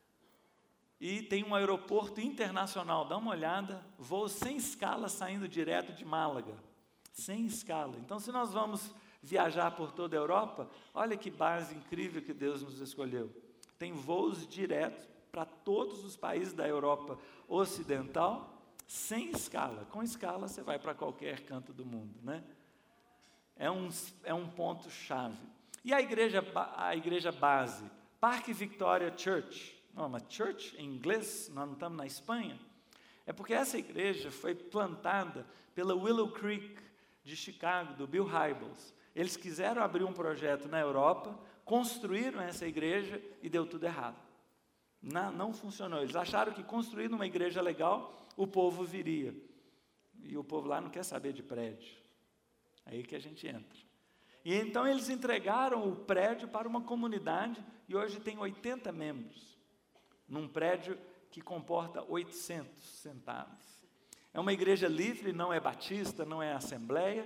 E tem um aeroporto internacional, dá uma olhada, voo sem escala saindo direto de Málaga. Sem escala. Então, se nós vamos viajar por toda a Europa, olha que base incrível que Deus nos escolheu. Tem voos diretos para todos os países da Europa Ocidental, sem escala. Com escala, você vai para qualquer canto do mundo, né? É um ponto-chave. E a igreja base, Parque Victoria Church. Não, mas church em inglês, nós não estamos na Espanha. É porque essa igreja foi plantada pela Willow Creek de Chicago, do Bill Hybels. Eles quiseram abrir um projeto na Europa, construíram essa igreja e deu tudo errado. Não funcionou. Eles acharam que construindo uma igreja legal, o povo viria. E o povo lá não quer saber de prédio. Aí que a gente entra. E então eles entregaram o prédio para uma comunidade e hoje tem 80 membros, num prédio que comporta 800 sentados. É uma igreja livre, não é batista, não é assembleia,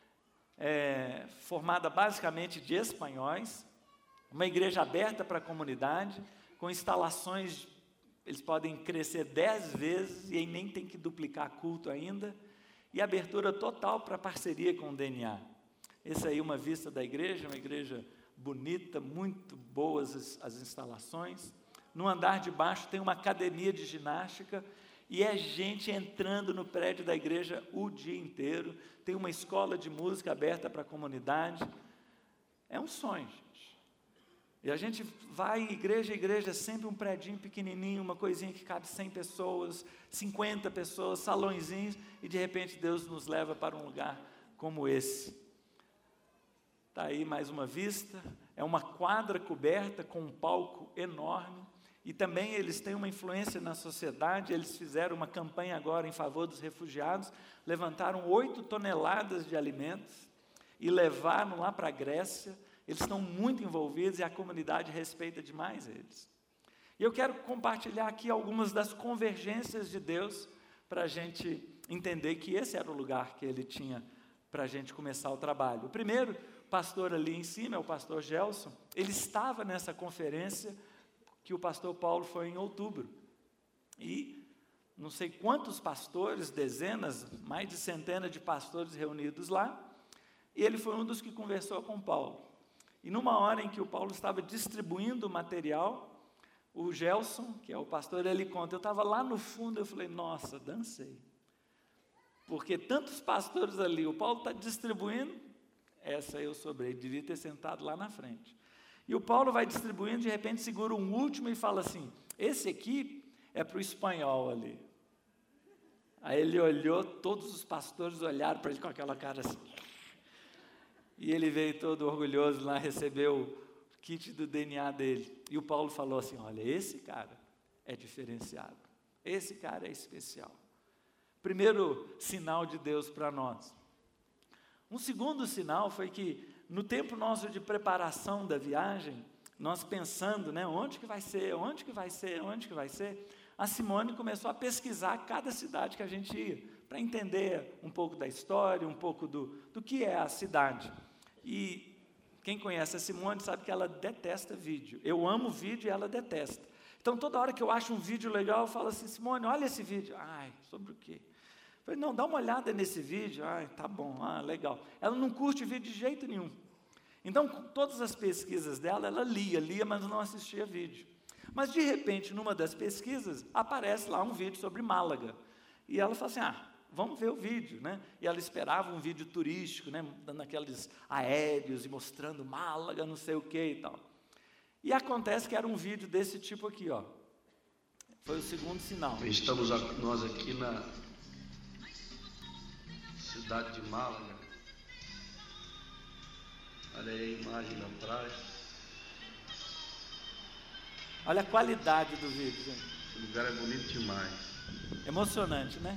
é formada basicamente de espanhóis, uma igreja aberta para a comunidade, com instalações, eles podem crescer 10 vezes e aí nem tem que duplicar culto ainda, e abertura total para parceria com o DNA. Essa aí é uma vista da igreja, uma igreja bonita, muito boas as instalações. No andar de baixo tem uma academia de ginástica, e é gente entrando no prédio da igreja o dia inteiro. Tem uma escola de música aberta para a comunidade. É um sonho, gente. E a gente vai igreja, sempre um predinho pequenininho, uma coisinha que cabe 100 pessoas, 50 pessoas, salõezinhos, e de repente Deus nos leva para um lugar como esse. Está aí mais uma vista, é uma quadra coberta com um palco enorme, e também eles têm uma influência na sociedade. Eles fizeram uma campanha agora em favor dos refugiados, levantaram 8 toneladas de alimentos e levaram lá para a Grécia. Eles estão muito envolvidos e a comunidade respeita demais eles. E eu quero compartilhar aqui algumas das convergências de Deus para a gente entender que esse era o lugar que Ele tinha para a gente começar o trabalho. O primeiro pastor ali em cima é o pastor Gelson. Ele estava nessa conferência que o pastor Paulo foi em outubro. E não sei quantos pastores, dezenas, mais de centenas de pastores reunidos lá, e ele foi um dos que conversou com Paulo. E numa hora em que o Paulo estava distribuindo o material, o Gelson, que é o pastor, ele conta, eu estava lá no fundo, eu falei, nossa, dancei. Porque tantos pastores ali, o Paulo está distribuindo, essa eu sobrei, devia ter sentado lá na frente. E o Paulo vai distribuindo, de repente segura um último e fala assim, esse aqui é para o espanhol ali. Aí ele olhou, todos os pastores olharam para ele com aquela cara assim. E ele veio todo orgulhoso lá, recebeu o kit do DNA dele. E o Paulo falou assim, olha, esse cara é diferenciado. Esse cara é especial. Primeiro sinal de Deus para nós. Um segundo sinal foi que, no tempo nosso de preparação da viagem, nós pensando, né, onde que vai ser, a Simone começou a pesquisar cada cidade que a gente ia, para entender um pouco da história, um pouco do que é a cidade. E Quem conhece a Simone sabe que ela detesta vídeo. Eu amo vídeo e ela detesta. Então, toda hora que eu acho um vídeo legal, eu falo assim, Simone, olha esse vídeo. Ai, sobre o quê? Eu falei, não, dá uma olhada nesse vídeo. Ai, tá bom, legal. Ela não curte vídeo de jeito nenhum. Então, com todas as pesquisas dela, ela lia, mas não assistia vídeo. Mas, de repente, numa das pesquisas, aparece lá um vídeo sobre Málaga. E ela fala assim, vamos ver o vídeo, né? E ela esperava um vídeo turístico, né? Dando aqueles aéreos e mostrando Málaga, não sei o que e tal. E acontece que era um vídeo desse tipo aqui, ó. Foi o segundo sinal.
Estamos nós aqui na cidade de Málaga. Olha aí a imagem da praia.
Olha a qualidade do vídeo, gente.
O lugar é bonito demais.
Emocionante, né?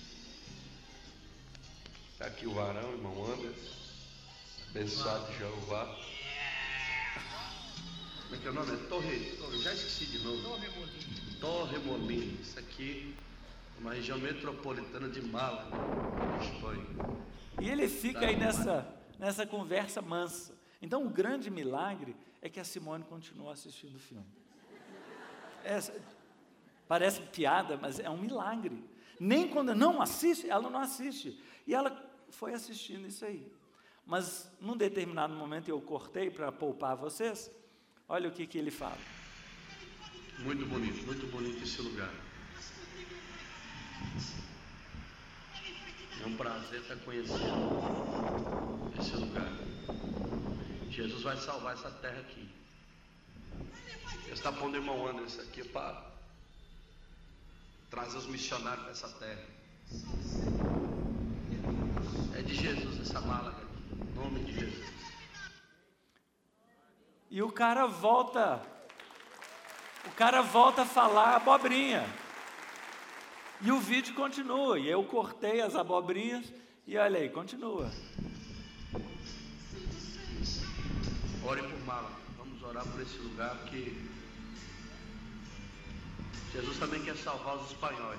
Está aqui o varão, irmão Anderson. Abençoado de Jeová. Como é que é o nome? É Torre, já esqueci de novo. Torremolinos. Isso aqui é uma região metropolitana de Málaga, Espanha.
E ele fica aí nessa conversa mansa. Então, o grande milagre é que a Simone continua assistindo o filme. Parece piada, mas é um milagre. Nem quando não assiste, ela não assiste. E ela foi assistindo isso aí. Mas, num determinado momento, eu cortei para poupar vocês. Olha o que ele fala.
Muito bonito esse lugar. É um prazer estar conhecendo esse lugar. Jesus vai salvar essa terra aqui. Deus está pondo o irmão Anderson aqui para trazer os missionários para essa terra. É de Jesus essa Málaga aqui, em nome de Jesus.
E o cara volta a falar abobrinha. E o vídeo continua, e eu cortei as abobrinhas, e olha aí, continua.
Ore por Málaga, vamos orar por esse lugar, porque Jesus também quer salvar os espanhóis.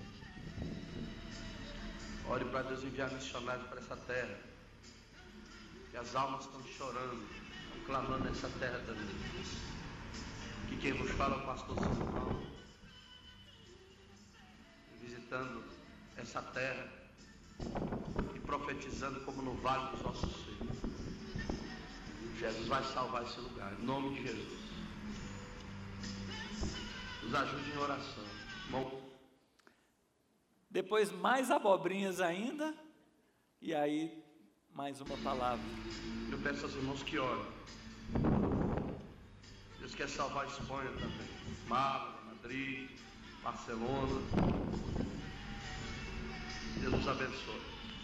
Ore para Deus enviar missionários para essa terra, que as almas estão chorando, estão clamando nessa terra também. Que quem vos fala é o pastor Samuel, visitando essa terra e profetizando como no vale dos ossos secos. Jesus vai salvar esse lugar, em nome de Jesus. Nos ajude em oração. Bom.
Depois mais abobrinhas ainda, e aí mais uma palavra.
Eu peço aos irmãos que orem. Deus quer salvar a Espanha também. Málaga, Madrid, Barcelona. Deus nos abençoe.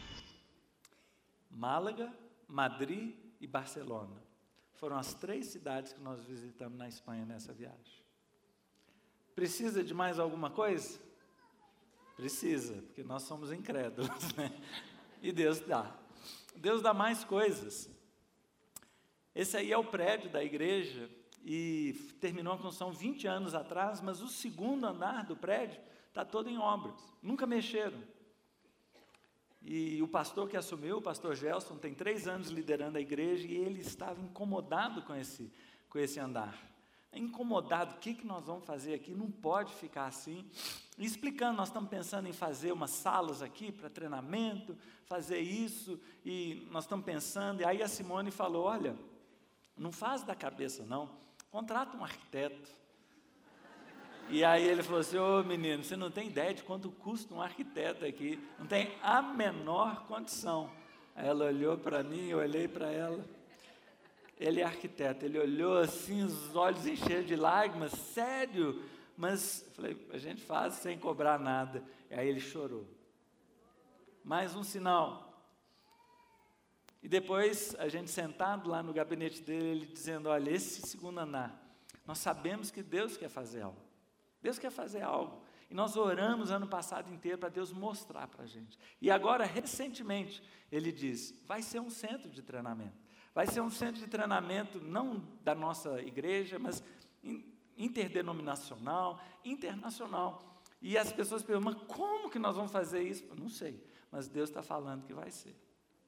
Málaga, Madrid e Barcelona. Foram as 3 cidades que nós visitamos na Espanha nessa viagem. Precisa de mais alguma coisa? Precisa, porque nós somos incrédulos, né? E Deus dá. Deus dá mais coisas. Esse aí é o prédio da igreja e terminou a construção 20 anos atrás, mas o segundo andar do prédio está todo em obras. Nunca mexeram. E o pastor que assumiu, o pastor Gelson, tem 3 anos liderando a igreja e ele estava incomodado com esse andar. Incomodado, o que nós vamos fazer aqui? Não pode ficar assim. E explicando, nós estamos pensando em fazer umas salas aqui para treinamento, fazer isso, e nós estamos pensando, e aí a Simone falou, olha, não faz da cabeça não, contrata um arquiteto. E aí ele falou assim, ô menino, você não tem ideia de quanto custa um arquiteto aqui, não tem a menor condição. Aí ela olhou para mim, eu olhei para ela, ele é arquiteto, ele olhou assim, os olhos encheram de lágrimas, sério? Mas, falei, a gente faz sem cobrar nada. E aí ele chorou. Mais um sinal. E depois, a gente sentado lá no gabinete dele, ele dizendo, olha, esse segundo andar, nós sabemos que Deus quer fazer algo. Deus quer fazer algo. E nós oramos ano passado inteiro para Deus mostrar para a gente. E agora, recentemente, ele diz, vai ser um centro de treinamento. Vai ser um centro de treinamento, não da nossa igreja, mas interdenominacional, internacional. E as pessoas perguntam, mas como que nós vamos fazer isso? Eu não sei, mas Deus está falando que vai ser.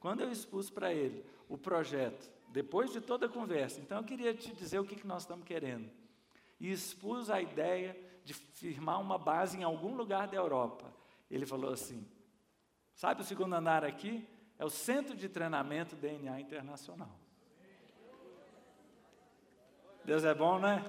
Quando eu expus para ele o projeto, depois de toda a conversa, então eu queria te dizer o que nós estamos querendo. E expus a ideia de firmar uma base em algum lugar da Europa. Ele falou assim, sabe o segundo andar aqui? É o Centro de Treinamento DNA Internacional. Deus é bom, né?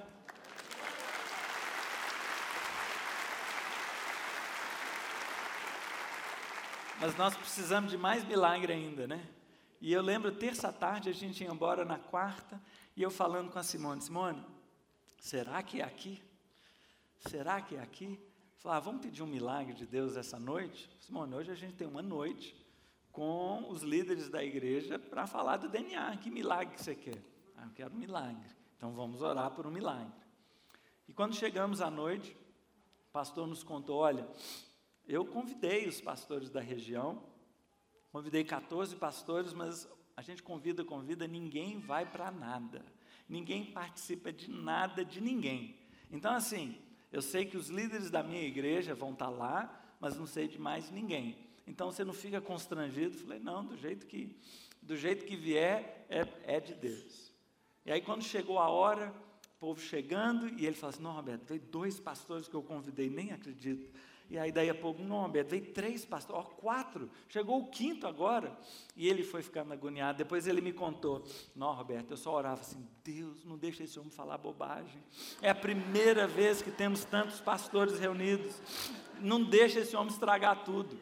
Mas nós precisamos de mais milagre ainda, né? E eu lembro, terça à tarde, a gente ia embora na quarta, e eu falando com a Simone, será que é aqui? Será que é aqui? Falei, vamos pedir um milagre de Deus essa noite? Simone, hoje a gente tem uma noite com os líderes da igreja para falar do DNA. Que milagre que você quer? Eu quero um milagre. Então vamos orar por um milagre. E quando chegamos à noite, o pastor nos contou, olha, eu convidei os pastores da região, convidei 14 pastores, mas a gente convida, ninguém vai para nada. Ninguém participa de nada de ninguém. Então, assim, eu sei que os líderes da minha igreja vão estar lá, mas não sei de mais ninguém. Então, você não fica constrangido? Falei, não, do jeito que vier, é de Deus. E aí, quando chegou a hora, o povo chegando, e ele falou assim, não, Roberto, veio 2 pastores que eu convidei, nem acredito. E aí, daí a pouco, não, Roberto, veio 3 pastores, 4, chegou o 5º agora. E ele foi ficando agoniado. Depois ele me contou, não, Roberto, eu só orava assim, Deus, não deixa esse homem falar bobagem. É a primeira vez que temos tantos pastores reunidos. Não deixa esse homem estragar tudo.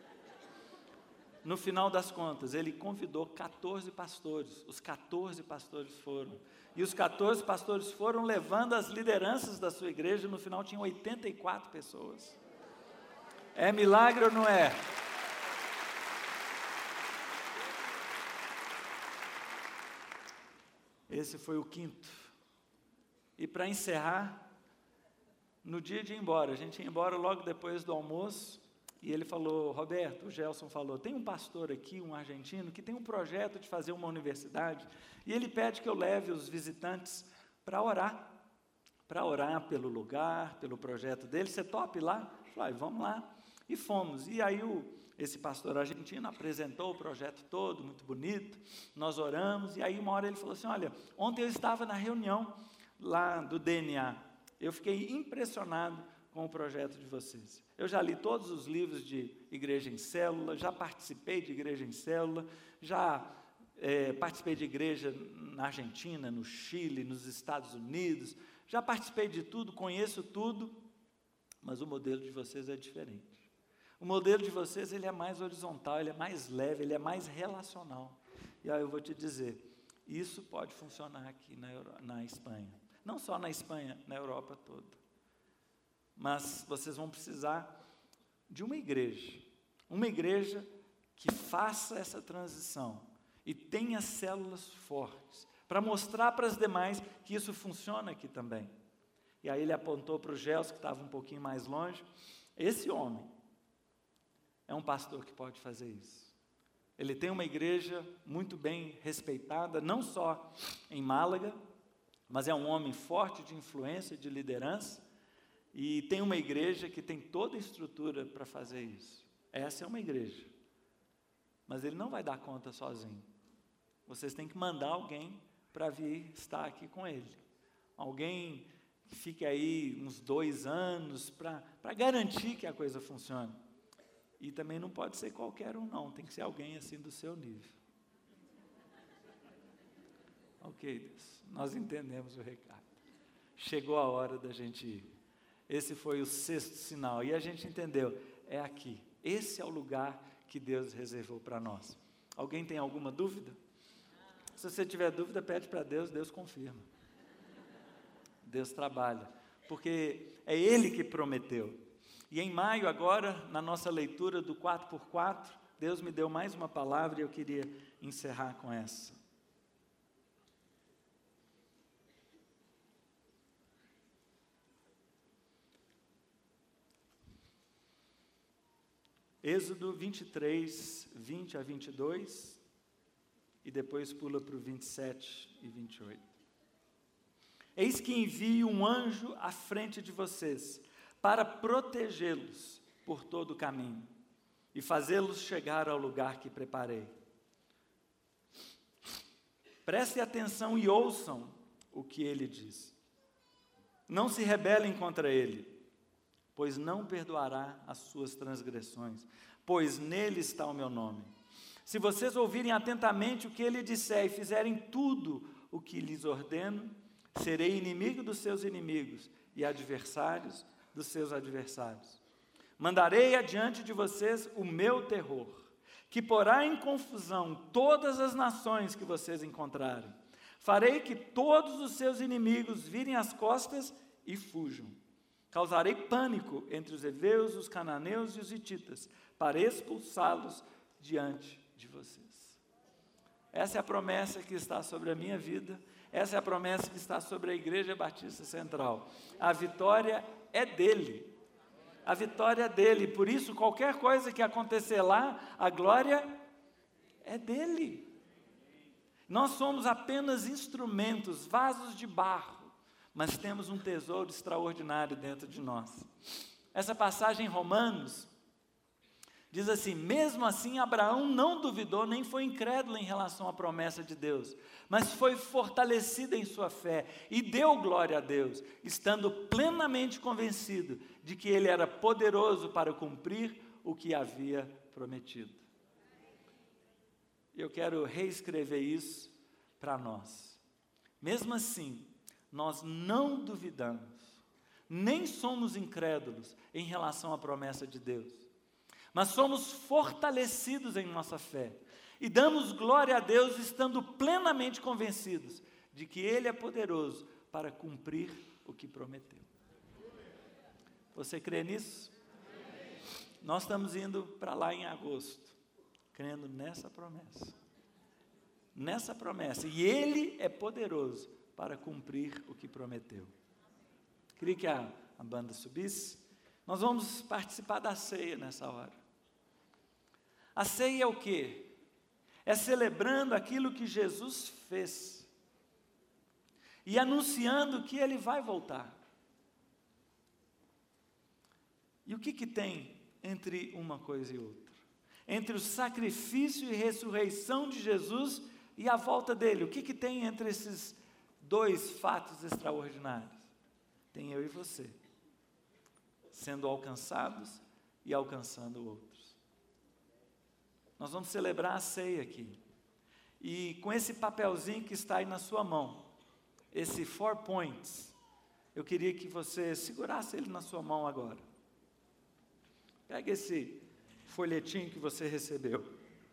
No final das contas, ele convidou 14 pastores. Os 14 pastores foram. E os 14 pastores foram levando as lideranças da sua igreja. No final, tinham 84 pessoas. É milagre ou não é? Esse foi o 5º. E para encerrar, no dia de ir embora, a gente ia embora logo depois do almoço, e ele falou, Roberto, o Gelson falou, tem um pastor aqui, um argentino, que tem um projeto de fazer uma universidade, e ele pede que eu leve os visitantes para orar pelo lugar, pelo projeto dele. Você topa ir lá? Eu falei, vamos lá. E fomos. E aí esse pastor argentino apresentou o projeto todo, muito bonito, nós oramos, e aí uma hora ele falou assim, olha, ontem eu estava na reunião lá do DNA, eu fiquei impressionado com o projeto de vocês. Eu já li todos os livros de igreja em célula, já participei de igreja em célula, já participei de igreja na Argentina, no Chile, nos Estados Unidos, já participei de tudo, conheço tudo, mas o modelo de vocês é diferente. O modelo de vocês, ele é mais horizontal, ele é mais leve, ele é mais relacional. E aí eu vou te dizer, isso pode funcionar aqui na Espanha. Não só na Espanha, na Europa toda. Mas vocês vão precisar de uma igreja que faça essa transição e tenha células fortes, para mostrar para as demais que isso funciona aqui também. E aí ele apontou para o Gelson, que estava um pouquinho mais longe, esse homem é um pastor que pode fazer isso. Ele tem uma igreja muito bem respeitada, não só em Málaga, mas é um homem forte de influência, de liderança, e tem uma igreja que tem toda a estrutura para fazer isso. Essa é uma igreja. Mas ele não vai dar conta sozinho. Vocês têm que mandar alguém para vir estar aqui com ele. Alguém que fique aí uns 2 anos para garantir que a coisa funcione. E também não pode ser qualquer um, não. Tem que ser alguém assim do seu nível. Ok, Deus. Nós entendemos o recado. Chegou a hora da gente ir. Esse foi o 6º sinal. E a gente entendeu. É aqui. Esse é o lugar que Deus reservou para nós. Alguém tem alguma dúvida? Se você tiver dúvida, pede para Deus, Deus confirma. Deus trabalha. Porque é Ele que prometeu. E em maio agora, na nossa leitura do 4x4, Deus me deu mais uma palavra e eu queria encerrar com essa. Êxodo 23, 20 a 22, e depois pula para o 27 e 28. Eis que envio um anjo à frente de vocês, para protegê-los por todo o caminho e fazê-los chegar ao lugar que preparei. Prestem atenção e ouçam o que ele diz. Não se rebelem contra ele, pois não perdoará as suas transgressões, pois nele está o meu nome. Se vocês ouvirem atentamente o que ele disser e fizerem tudo o que lhes ordeno, serei inimigo dos seus inimigos e adversários dos seus adversários. Mandarei adiante de vocês o meu terror, que porá em confusão todas as nações que vocês encontrarem. Farei que todos os seus inimigos virem as costas e fujam. Causarei pânico entre os heveus, os cananeus e os hititas, para expulsá-los diante de vocês. Essa é a promessa que está sobre a minha vida, essa é a promessa que está sobre a Igreja Batista Central. A vitória é dele. A vitória é dele, por isso qualquer coisa que acontecer lá, a glória é dele. Nós somos apenas instrumentos, vasos de barro, mas temos um tesouro extraordinário dentro de nós. Essa passagem em Romanos diz assim: mesmo assim Abraão não duvidou, nem foi incrédulo em relação à promessa de Deus, mas foi fortalecido em sua fé e deu glória a Deus, estando plenamente convencido de que ele era poderoso para cumprir o que havia prometido. Eu quero reescrever isso para nós. Mesmo assim, nós não duvidamos, nem somos incrédulos em relação à promessa de Deus, mas somos fortalecidos em nossa fé e damos glória a Deus estando plenamente convencidos de que Ele é poderoso para cumprir o que prometeu. Você crê nisso? Nós estamos indo para lá em agosto, crendo nessa promessa. Nessa promessa. E Ele é poderoso para cumprir o que prometeu. Queria que a banda subisse. Nós vamos participar da ceia nessa hora. A ceia é o quê? É celebrando aquilo que Jesus fez e anunciando que Ele vai voltar. E o que tem entre uma coisa e outra? Entre o sacrifício e ressurreição de Jesus e a volta dele, o que tem entre esses dois fatos extraordinários? Tem eu e você, sendo alcançados e alcançando outros. Nós vamos celebrar a ceia aqui. E com esse papelzinho que está aí na sua mão, esse 4 points, eu queria que você segurasse ele na sua mão agora. Pega esse folhetinho que você recebeu.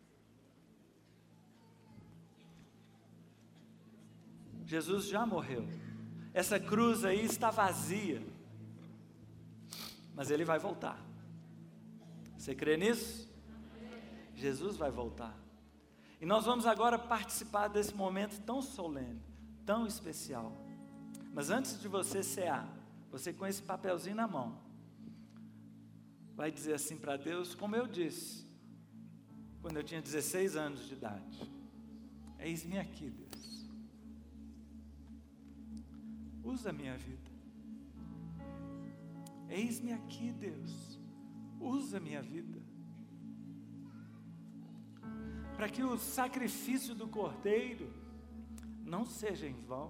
Jesus já morreu. Essa cruz aí está vazia. Mas Ele vai voltar. Você crê nisso? Jesus vai voltar. E nós vamos agora participar desse momento tão solene, tão especial. Mas antes de você cear, você com esse papelzinho na mão, vai dizer assim para Deus, como eu disse, quando eu tinha 16 anos de idade: eis-me aqui, Deus. Usa a minha vida. Eis-me aqui, Deus. Usa a minha vida. Para que o sacrifício do Cordeiro não seja em vão.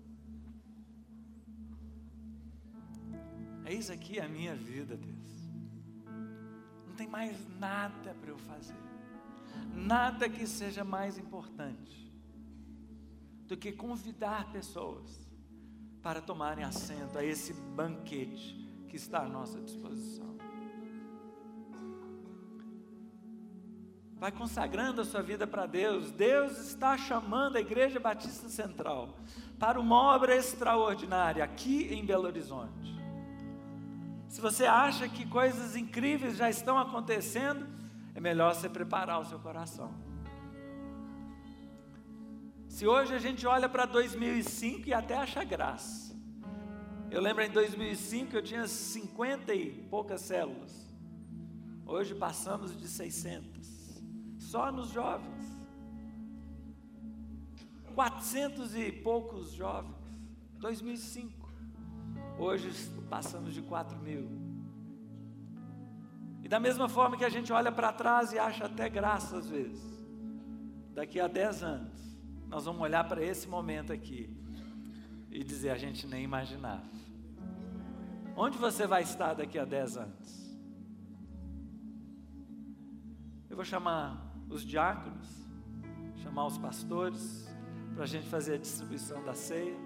Eis aqui a minha vida, Deus. Não tem mais nada para eu fazer. Nada que seja mais importante do que convidar pessoas para tomarem assento a esse banquete que está à nossa disposição. Vai consagrando a sua vida para Deus. Deus está chamando a Igreja Batista Central para uma obra extraordinária aqui em Belo Horizonte. Se você acha que coisas incríveis já estão acontecendo, é melhor você preparar o seu coração. Se hoje a gente olha para 2005 e até acha graça. Eu lembro em 2005 eu tinha 50 e poucas células. Hoje passamos de 600. Só nos jovens. 400 e poucos jovens. 2005. Hoje passamos de 4.000. E da mesma forma que a gente olha para trás e acha até graça às vezes. Daqui a 10 anos, nós vamos olhar para esse momento aqui e dizer: a gente nem imaginava. Onde você vai estar daqui a 10 anos? Eu vou chamar os diáconos, chamar os pastores, para a gente fazer a distribuição da ceia.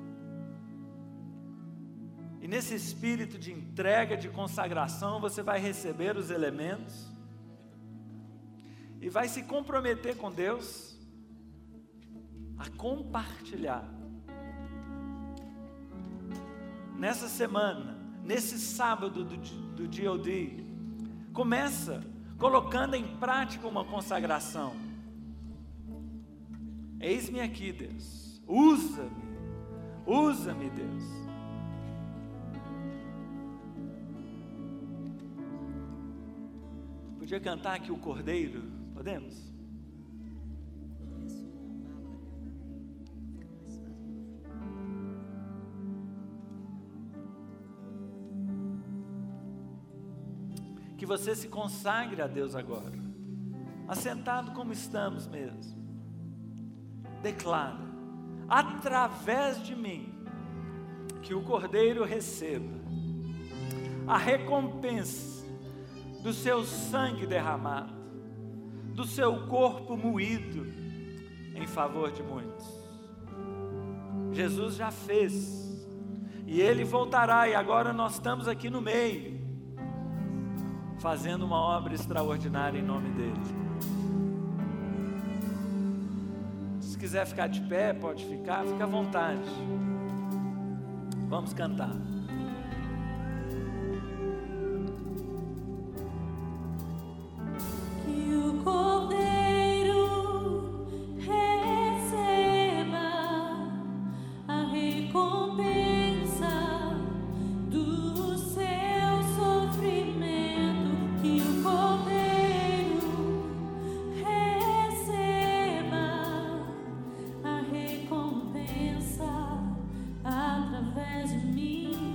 E nesse espírito de entrega, de consagração, você vai receber os elementos e vai se comprometer com Deus a compartilhar. Nessa semana, nesse sábado do DOD, começa colocando em prática uma consagração. Eis-me aqui, Deus, usa-me, Deus. Podia cantar aqui o Cordeiro, podemos? Que você se consagre a Deus agora, assentado como estamos mesmo. Declara: através de mim, que o Cordeiro receba a recompensa do seu sangue derramado, do seu corpo moído em favor de muitos. Jesus já fez, e Ele voltará, e agora nós estamos aqui no meio, fazendo uma obra extraordinária em nome dEle. Se quiser ficar de pé, pode ficar, fica à vontade. Vamos cantar.
Através de mim.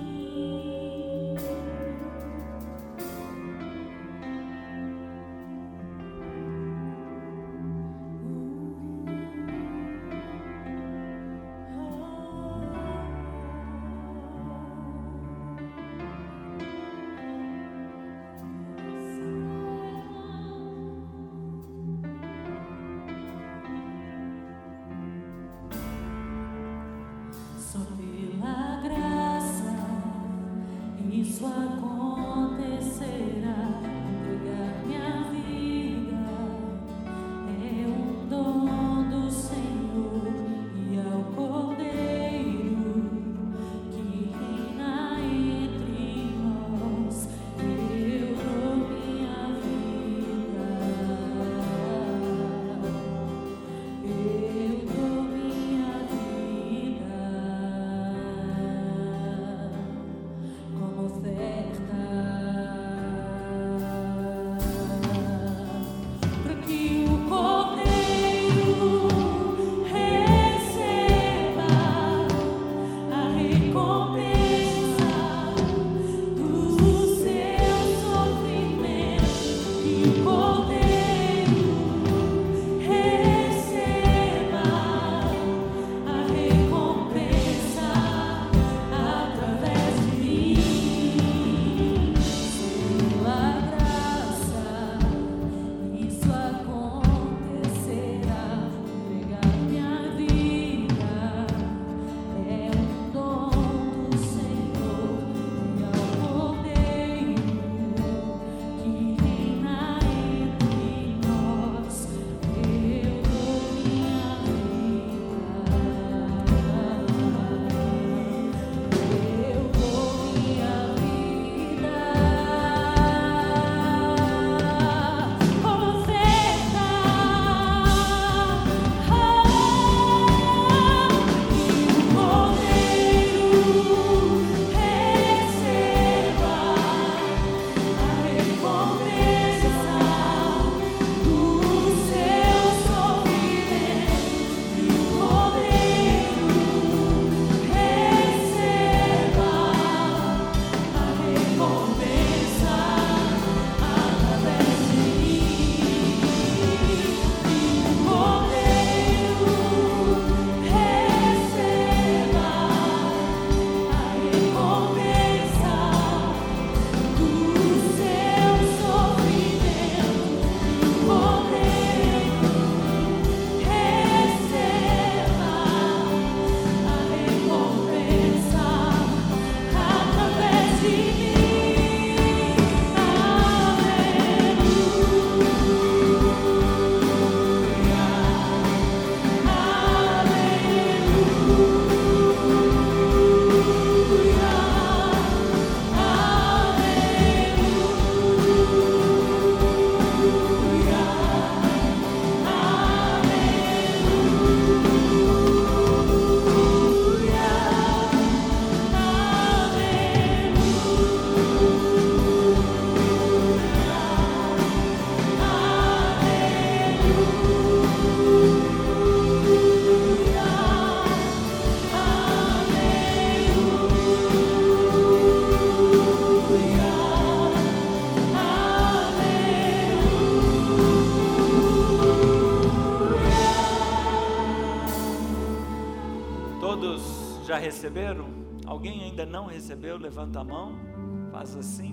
já receberam? Alguém ainda não recebeu? Levanta a mão, faz assim.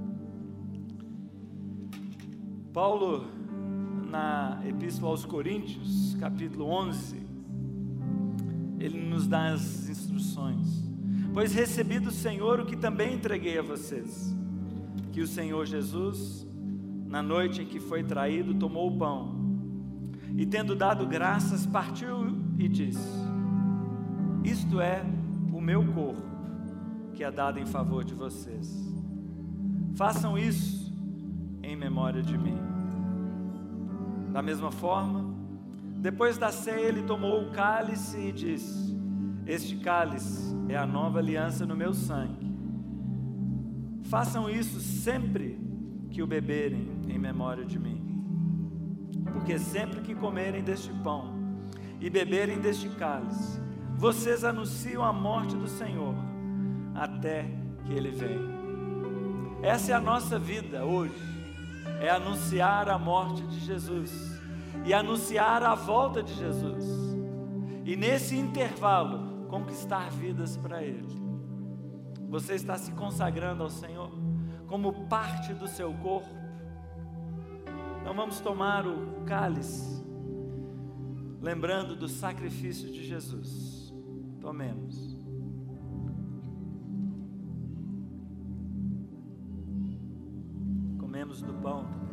Paulo, na Epístola aos Coríntios, capítulo 11, ele nos dá as instruções. Pois recebi do Senhor o que também entreguei a vocês, que o Senhor Jesus, na noite em que foi traído, tomou o pão, e tendo dado graças, partiu e disse: isto é o meu corpo, que é dado em favor de vocês. Façam isso em memória de mim. Da mesma forma, depois da ceia, ele tomou o cálice e disse: este cálice é a nova aliança no meu sangue. Façam isso sempre que o beberem em memória de mim. Porque sempre que comerem deste pão e beberem deste cálice, vocês anunciam a morte do Senhor, até que Ele venha. Essa é a nossa vida hoje, é anunciar a morte de Jesus, e anunciar a volta de Jesus, e nesse intervalo, conquistar vidas para Ele. Você está se consagrando ao Senhor, como parte do seu corpo? Então vamos tomar o cálice, lembrando do sacrifício de Jesus. Tomemos. Comemos do pão também.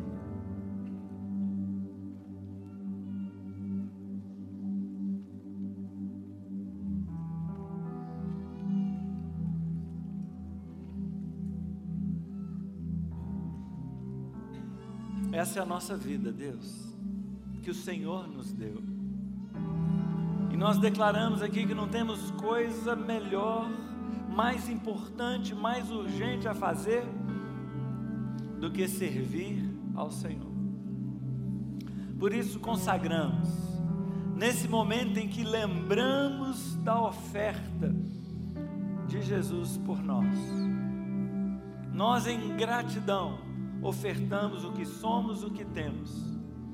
Essa é a nossa vida, Deus, que o Senhor nos deu. E nós declaramos aqui que não temos coisa melhor, mais importante, mais urgente a fazer do que servir ao Senhor. Por isso consagramos, nesse momento em que lembramos da oferta de Jesus por nós, nós em gratidão ofertamos o que somos, o que temos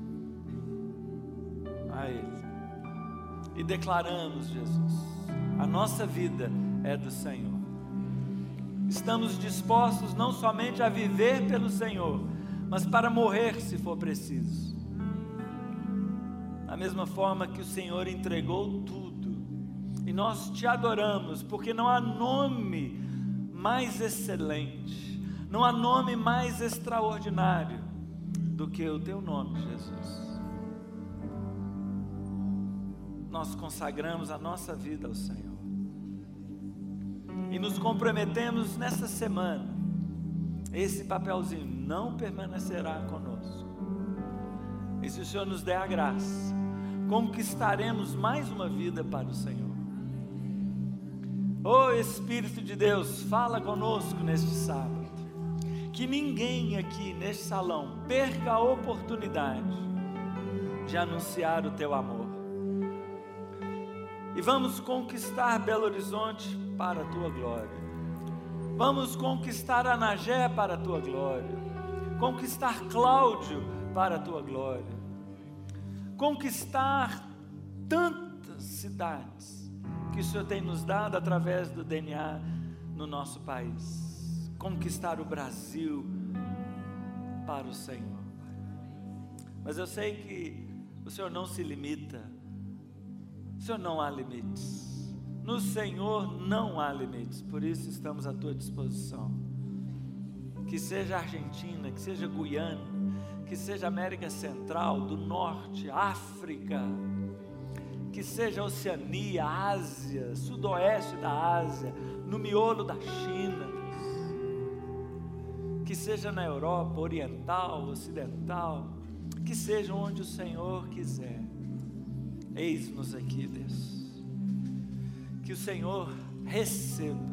a Ele, e declaramos: Jesus, a nossa vida é do Senhor. Estamos dispostos não somente a viver pelo Senhor, mas para morrer se for preciso. Da mesma forma que o Senhor entregou tudo, e nós te adoramos, porque não há nome mais excelente, não há nome mais extraordinário do que o teu nome, Jesus. Nós consagramos a nossa vida ao Senhor e nos comprometemos nessa semana. Esse papelzinho não permanecerá conosco, e se o Senhor nos der a graça, conquistaremos mais uma vida para o Senhor. Ô Espírito de Deus, fala conosco neste sábado. Que ninguém aqui neste salão perca a oportunidade de anunciar o teu amor. E vamos conquistar Belo Horizonte para a tua glória. Vamos conquistar Anagé para a tua glória. Conquistar Cláudio para a tua glória. Conquistar tantas cidades que o Senhor tem nos dado através do DNA no nosso país. Conquistar o Brasil para o Senhor. Mas eu sei que o Senhor não se limita. O Senhor não há limites. No Senhor não há limites. Por isso estamos à tua disposição. Que seja Argentina, que seja Guiana, que seja América Central, do Norte, África, que seja Oceania, Ásia, Sudoeste da Ásia, no miolo da China, que seja na Europa, Oriental, Ocidental, que seja onde o Senhor quiser. Eis-nos aqui, Deus. Que o Senhor receba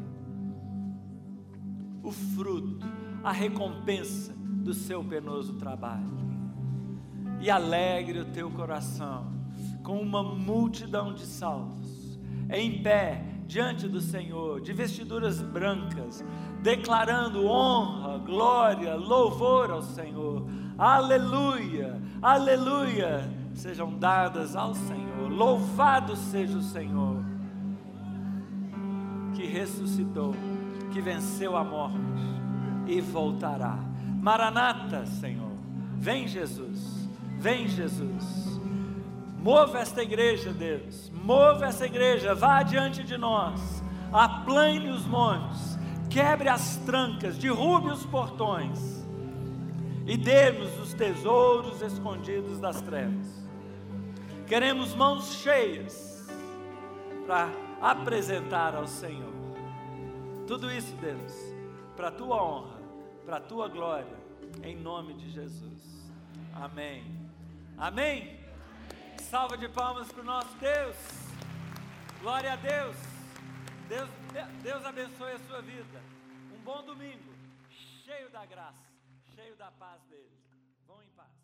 o fruto, a recompensa do seu penoso trabalho, e alegre o teu coração com uma multidão de salvos, em pé diante do Senhor, de vestiduras brancas, declarando honra, glória, louvor ao Senhor. Aleluia, aleluia, sejam dadas ao Senhor. Louvado seja o Senhor. que ressuscitou, que venceu a morte e voltará. Maranata, Senhor, vem Jesus, vem Jesus. Mova esta igreja, Deus, mova essa igreja, vá adiante de nós, aplane os montes, quebre as trancas, derrube os portões e dê-nos os tesouros escondidos das trevas. Queremos mãos cheias para apresentar ao Senhor. Tudo isso, Deus, para a tua honra, para a tua glória, em nome de Jesus. Amém. Amém. Salva de palmas para o nosso Deus. Glória a Deus. Deus abençoe a sua vida. Um bom domingo, cheio da graça, cheio da paz dele. Vão em paz.